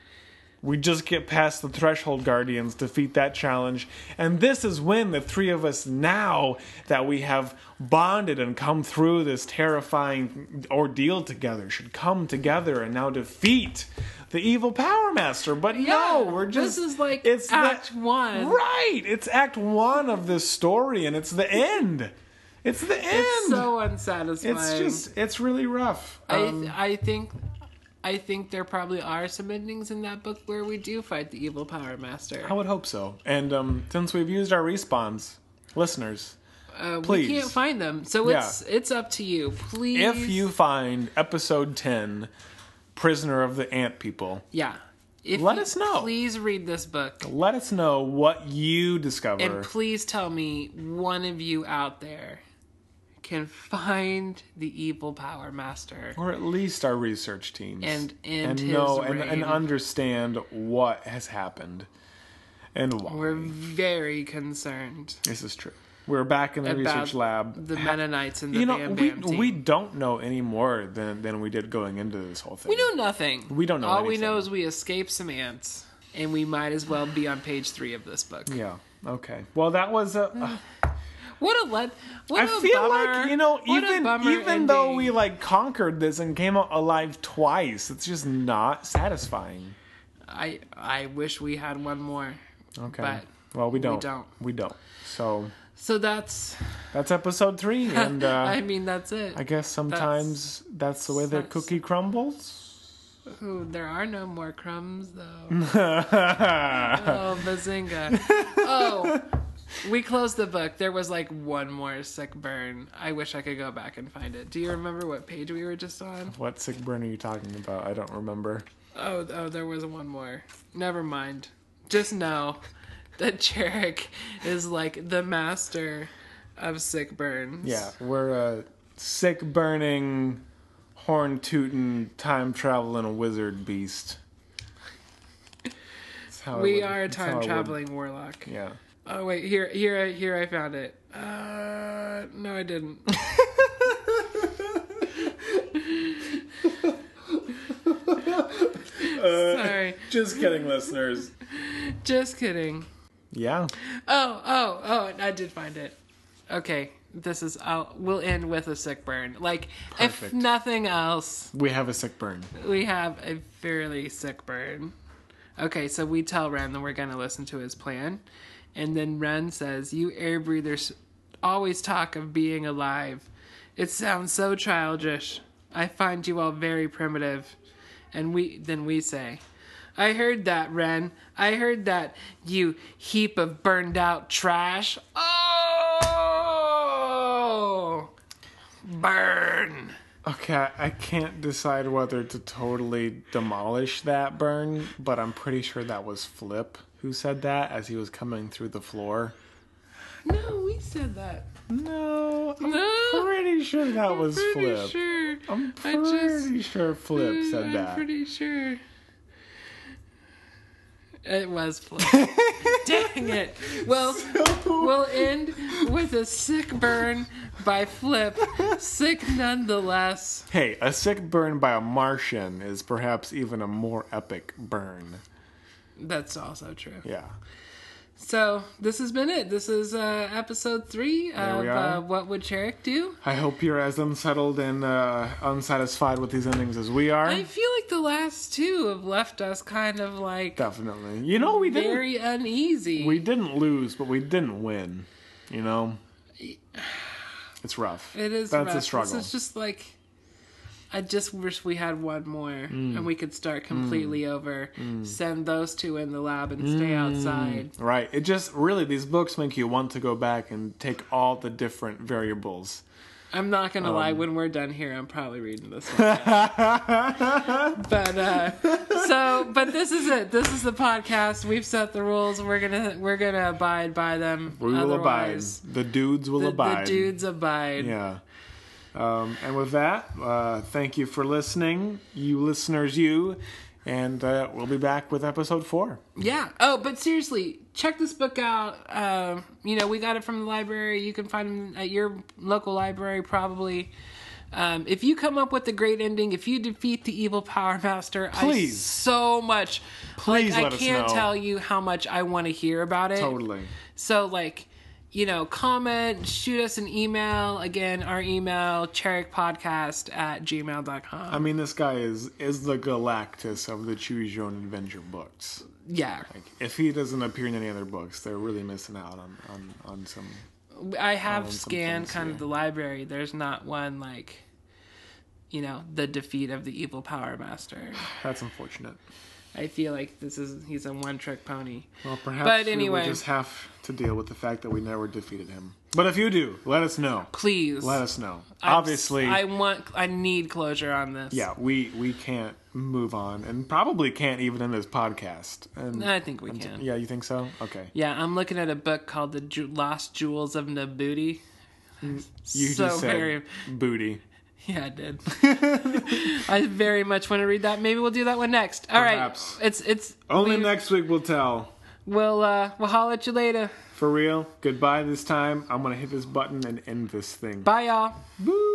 [SPEAKER 2] We just get past the threshold guardians, defeat that challenge, and this is when the three of us, now that we have bonded and come through this terrifying ordeal together, should come together and now defeat the evil Power Master. But no, we're just...
[SPEAKER 1] This is like
[SPEAKER 2] it's
[SPEAKER 1] Act
[SPEAKER 2] the,
[SPEAKER 1] One.
[SPEAKER 2] Right! It's Act One of this story, and it's the end. It's the end.
[SPEAKER 1] It's so unsatisfying.
[SPEAKER 2] It's just, it's really rough.
[SPEAKER 1] I
[SPEAKER 2] Um,
[SPEAKER 1] th- I think I think there probably are some endings in that book where we do fight the evil Power Master.
[SPEAKER 2] I would hope so. And um, since we've used our respawns, listeners,
[SPEAKER 1] Uh,
[SPEAKER 2] please.
[SPEAKER 1] We can't find them, so it's it's up to you. Please,
[SPEAKER 2] if you find episode ten, Prisoner of the Ant People,
[SPEAKER 1] yeah, if
[SPEAKER 2] Let
[SPEAKER 1] you-
[SPEAKER 2] us know.
[SPEAKER 1] Please read this book,
[SPEAKER 2] let us know what you discover.
[SPEAKER 1] and please tell me one of you out there can find the evil Power Master.
[SPEAKER 2] or at least our research teams.
[SPEAKER 1] And end
[SPEAKER 2] and
[SPEAKER 1] his
[SPEAKER 2] know and,
[SPEAKER 1] reign.
[SPEAKER 2] and understand what has happened and why.
[SPEAKER 1] We're very concerned
[SPEAKER 2] This is true. We're back in the
[SPEAKER 1] about
[SPEAKER 2] research lab.
[SPEAKER 1] the Mennonites and the
[SPEAKER 2] You know,
[SPEAKER 1] Bam
[SPEAKER 2] we,
[SPEAKER 1] Bam team.
[SPEAKER 2] we don't know any more than, than we did going into this whole thing.
[SPEAKER 1] We know nothing.
[SPEAKER 2] We don't know
[SPEAKER 1] All we
[SPEAKER 2] anything.
[SPEAKER 1] know is we escaped some ants, and we might as well be on page three of this book.
[SPEAKER 2] Yeah. Okay. Well, that was a. Uh,
[SPEAKER 1] What a let! What
[SPEAKER 2] I
[SPEAKER 1] a
[SPEAKER 2] feel
[SPEAKER 1] bummer.
[SPEAKER 2] like, you know,
[SPEAKER 1] What a
[SPEAKER 2] even
[SPEAKER 1] bummer
[SPEAKER 2] even though
[SPEAKER 1] ending.
[SPEAKER 2] we like conquered this and came out alive twice, it's just not satisfying.
[SPEAKER 1] I I wish we had one more.
[SPEAKER 2] Okay.
[SPEAKER 1] But
[SPEAKER 2] well, we don't.
[SPEAKER 1] we don't.
[SPEAKER 2] We don't. So
[SPEAKER 1] So that's.
[SPEAKER 2] that's episode three, and uh,
[SPEAKER 1] I mean, that's it.
[SPEAKER 2] I guess sometimes that's, the way the
[SPEAKER 1] that's-
[SPEAKER 2] cookie crumbles.
[SPEAKER 1] Ooh, there are no more crumbs though.
[SPEAKER 2] yeah.
[SPEAKER 1] Oh, bazinga! Oh, we closed the book. There was like one more sick burn. I wish I could go back and find it. Do you remember what page we were just on?
[SPEAKER 2] What sick burn are you talking about? I don't remember.
[SPEAKER 1] Oh, oh, there was one more. Never mind. Just know that Jarek is like the master of sick burns.
[SPEAKER 2] Yeah, we're a sick burning, horn tooting, time traveling wizard beast. That's how I
[SPEAKER 1] We
[SPEAKER 2] would-
[SPEAKER 1] are a
[SPEAKER 2] that's how I
[SPEAKER 1] time
[SPEAKER 2] would-
[SPEAKER 1] traveling warlock.
[SPEAKER 2] Yeah.
[SPEAKER 1] Oh wait, here, here, I- here I found it. Uh, no, I didn't. Sorry,
[SPEAKER 2] Just kidding, listeners.
[SPEAKER 1] just kidding.
[SPEAKER 2] Yeah.
[SPEAKER 1] Oh, oh, oh! I did find it. Okay, this is. I'll, we'll end with a sick burn. Like,
[SPEAKER 2] Perfect.
[SPEAKER 1] if nothing else,
[SPEAKER 2] We have a sick burn.
[SPEAKER 1] we have a fairly sick burn. Okay, so we tell Ren that we're going to listen to his plan. And then Ren says, "You air breathers always talk of being alive. It sounds so childish. I find you all very primitive." And we then we say, "I heard that, Ren. I heard that, you heap of burned out trash." Oh! Burn.
[SPEAKER 2] Okay, I can't decide whether to totally demolish that burn, but I'm pretty sure that was Flip who said that as he was coming through the floor.
[SPEAKER 1] No, we said that.
[SPEAKER 2] No, I'm
[SPEAKER 1] No,
[SPEAKER 2] pretty sure that was
[SPEAKER 1] pretty
[SPEAKER 2] Flip.
[SPEAKER 1] sure.
[SPEAKER 2] I'm
[SPEAKER 1] I
[SPEAKER 2] pretty
[SPEAKER 1] just-
[SPEAKER 2] sure Flip said
[SPEAKER 1] I'm
[SPEAKER 2] that.
[SPEAKER 1] pretty sure. It was Flip. Dang it. Well, we'll end with a sick burn by Flip. Sick nonetheless.
[SPEAKER 2] Hey, a sick burn by a Martian is perhaps even a more epic burn.
[SPEAKER 1] That's also true.
[SPEAKER 2] Yeah.
[SPEAKER 1] So, this has been it. This is uh, episode three
[SPEAKER 2] There
[SPEAKER 1] of
[SPEAKER 2] we are.
[SPEAKER 1] uh, What Would Cherrick Do?
[SPEAKER 2] I hope you're as unsettled and uh, unsatisfied with these endings as we are.
[SPEAKER 1] I feel like the last two have left us kind of like
[SPEAKER 2] Definitely. You know, we didn't.
[SPEAKER 1] very uneasy.
[SPEAKER 2] We didn't lose, but we didn't win. You know, it's rough.
[SPEAKER 1] It is
[SPEAKER 2] That's
[SPEAKER 1] rough.
[SPEAKER 2] a struggle.
[SPEAKER 1] This is just like, I just wish we had one more
[SPEAKER 2] Mm.
[SPEAKER 1] and we could start completely over. Send those two in the lab and stay outside.
[SPEAKER 2] Right. It just really, these books make you want to go back and take all the different variables.
[SPEAKER 1] I'm not gonna
[SPEAKER 2] Um.
[SPEAKER 1] lie. When we're done here, I'm probably reading this one. but uh, so, but this is it. This is the podcast. We've set the rules. We're gonna we're gonna abide by them.
[SPEAKER 2] We will abide.
[SPEAKER 1] Otherwise,
[SPEAKER 2] The dudes will
[SPEAKER 1] The,
[SPEAKER 2] abide.
[SPEAKER 1] the dudes abide.
[SPEAKER 2] Yeah. Um, and with that, uh, thank you for listening, you listeners, you. And uh, we'll be back with episode four.
[SPEAKER 1] Yeah. Oh, but seriously, check this book out. Um, you know, we got it from the library. You can find them at your local library, probably. Um, if you come up with a great ending, if you defeat the evil Power Master,
[SPEAKER 2] Please.
[SPEAKER 1] I so much.
[SPEAKER 2] Please
[SPEAKER 1] like,
[SPEAKER 2] let
[SPEAKER 1] I
[SPEAKER 2] us
[SPEAKER 1] can't
[SPEAKER 2] know.
[SPEAKER 1] tell you how much I want to hear about it.
[SPEAKER 2] Totally.
[SPEAKER 1] So, like, you know, comment, shoot us an email. Again, our email, cherrickpodcast at gmail dot com.
[SPEAKER 2] I mean, this guy is is the Galactus of the Choose Your Own Adventure books.
[SPEAKER 1] yeah.
[SPEAKER 2] Like, if he doesn't appear in any other books, they're really missing out on, on, on some...
[SPEAKER 1] I have
[SPEAKER 2] some
[SPEAKER 1] scanned
[SPEAKER 2] things
[SPEAKER 1] kind
[SPEAKER 2] here.
[SPEAKER 1] of the library. There's not one, like, you know, the defeat of the evil Power Master.
[SPEAKER 2] That's unfortunate.
[SPEAKER 1] I feel like this is, he's a one-trick pony.
[SPEAKER 2] Well, perhaps
[SPEAKER 1] But
[SPEAKER 2] we
[SPEAKER 1] anyway.
[SPEAKER 2] will just have to deal with the fact that we never defeated him. But if you do, let us know.
[SPEAKER 1] Please.
[SPEAKER 2] Let us know.
[SPEAKER 1] I'm s-
[SPEAKER 2] Obviously,
[SPEAKER 1] I want, I need closure on this.
[SPEAKER 2] yeah, we, we can't move on, and probably can't even in this podcast. And
[SPEAKER 1] I think we can.
[SPEAKER 2] yeah, you think so? Okay.
[SPEAKER 1] Yeah, I'm looking at a book called The Ju- Lost Jewels of Nabuti.
[SPEAKER 2] You
[SPEAKER 1] so
[SPEAKER 2] just said
[SPEAKER 1] very,
[SPEAKER 2] booty.
[SPEAKER 1] yeah, I did. I very much want to read that. Maybe we'll do that one next. All
[SPEAKER 2] Perhaps.
[SPEAKER 1] right, it's it's
[SPEAKER 2] Only
[SPEAKER 1] we-
[SPEAKER 2] next week we'll tell.
[SPEAKER 1] We'll uh, we'll holler at you later.
[SPEAKER 2] For real, goodbye this time. I'm going to hit this button and end this thing.
[SPEAKER 1] Bye, y'all.
[SPEAKER 2] Boo!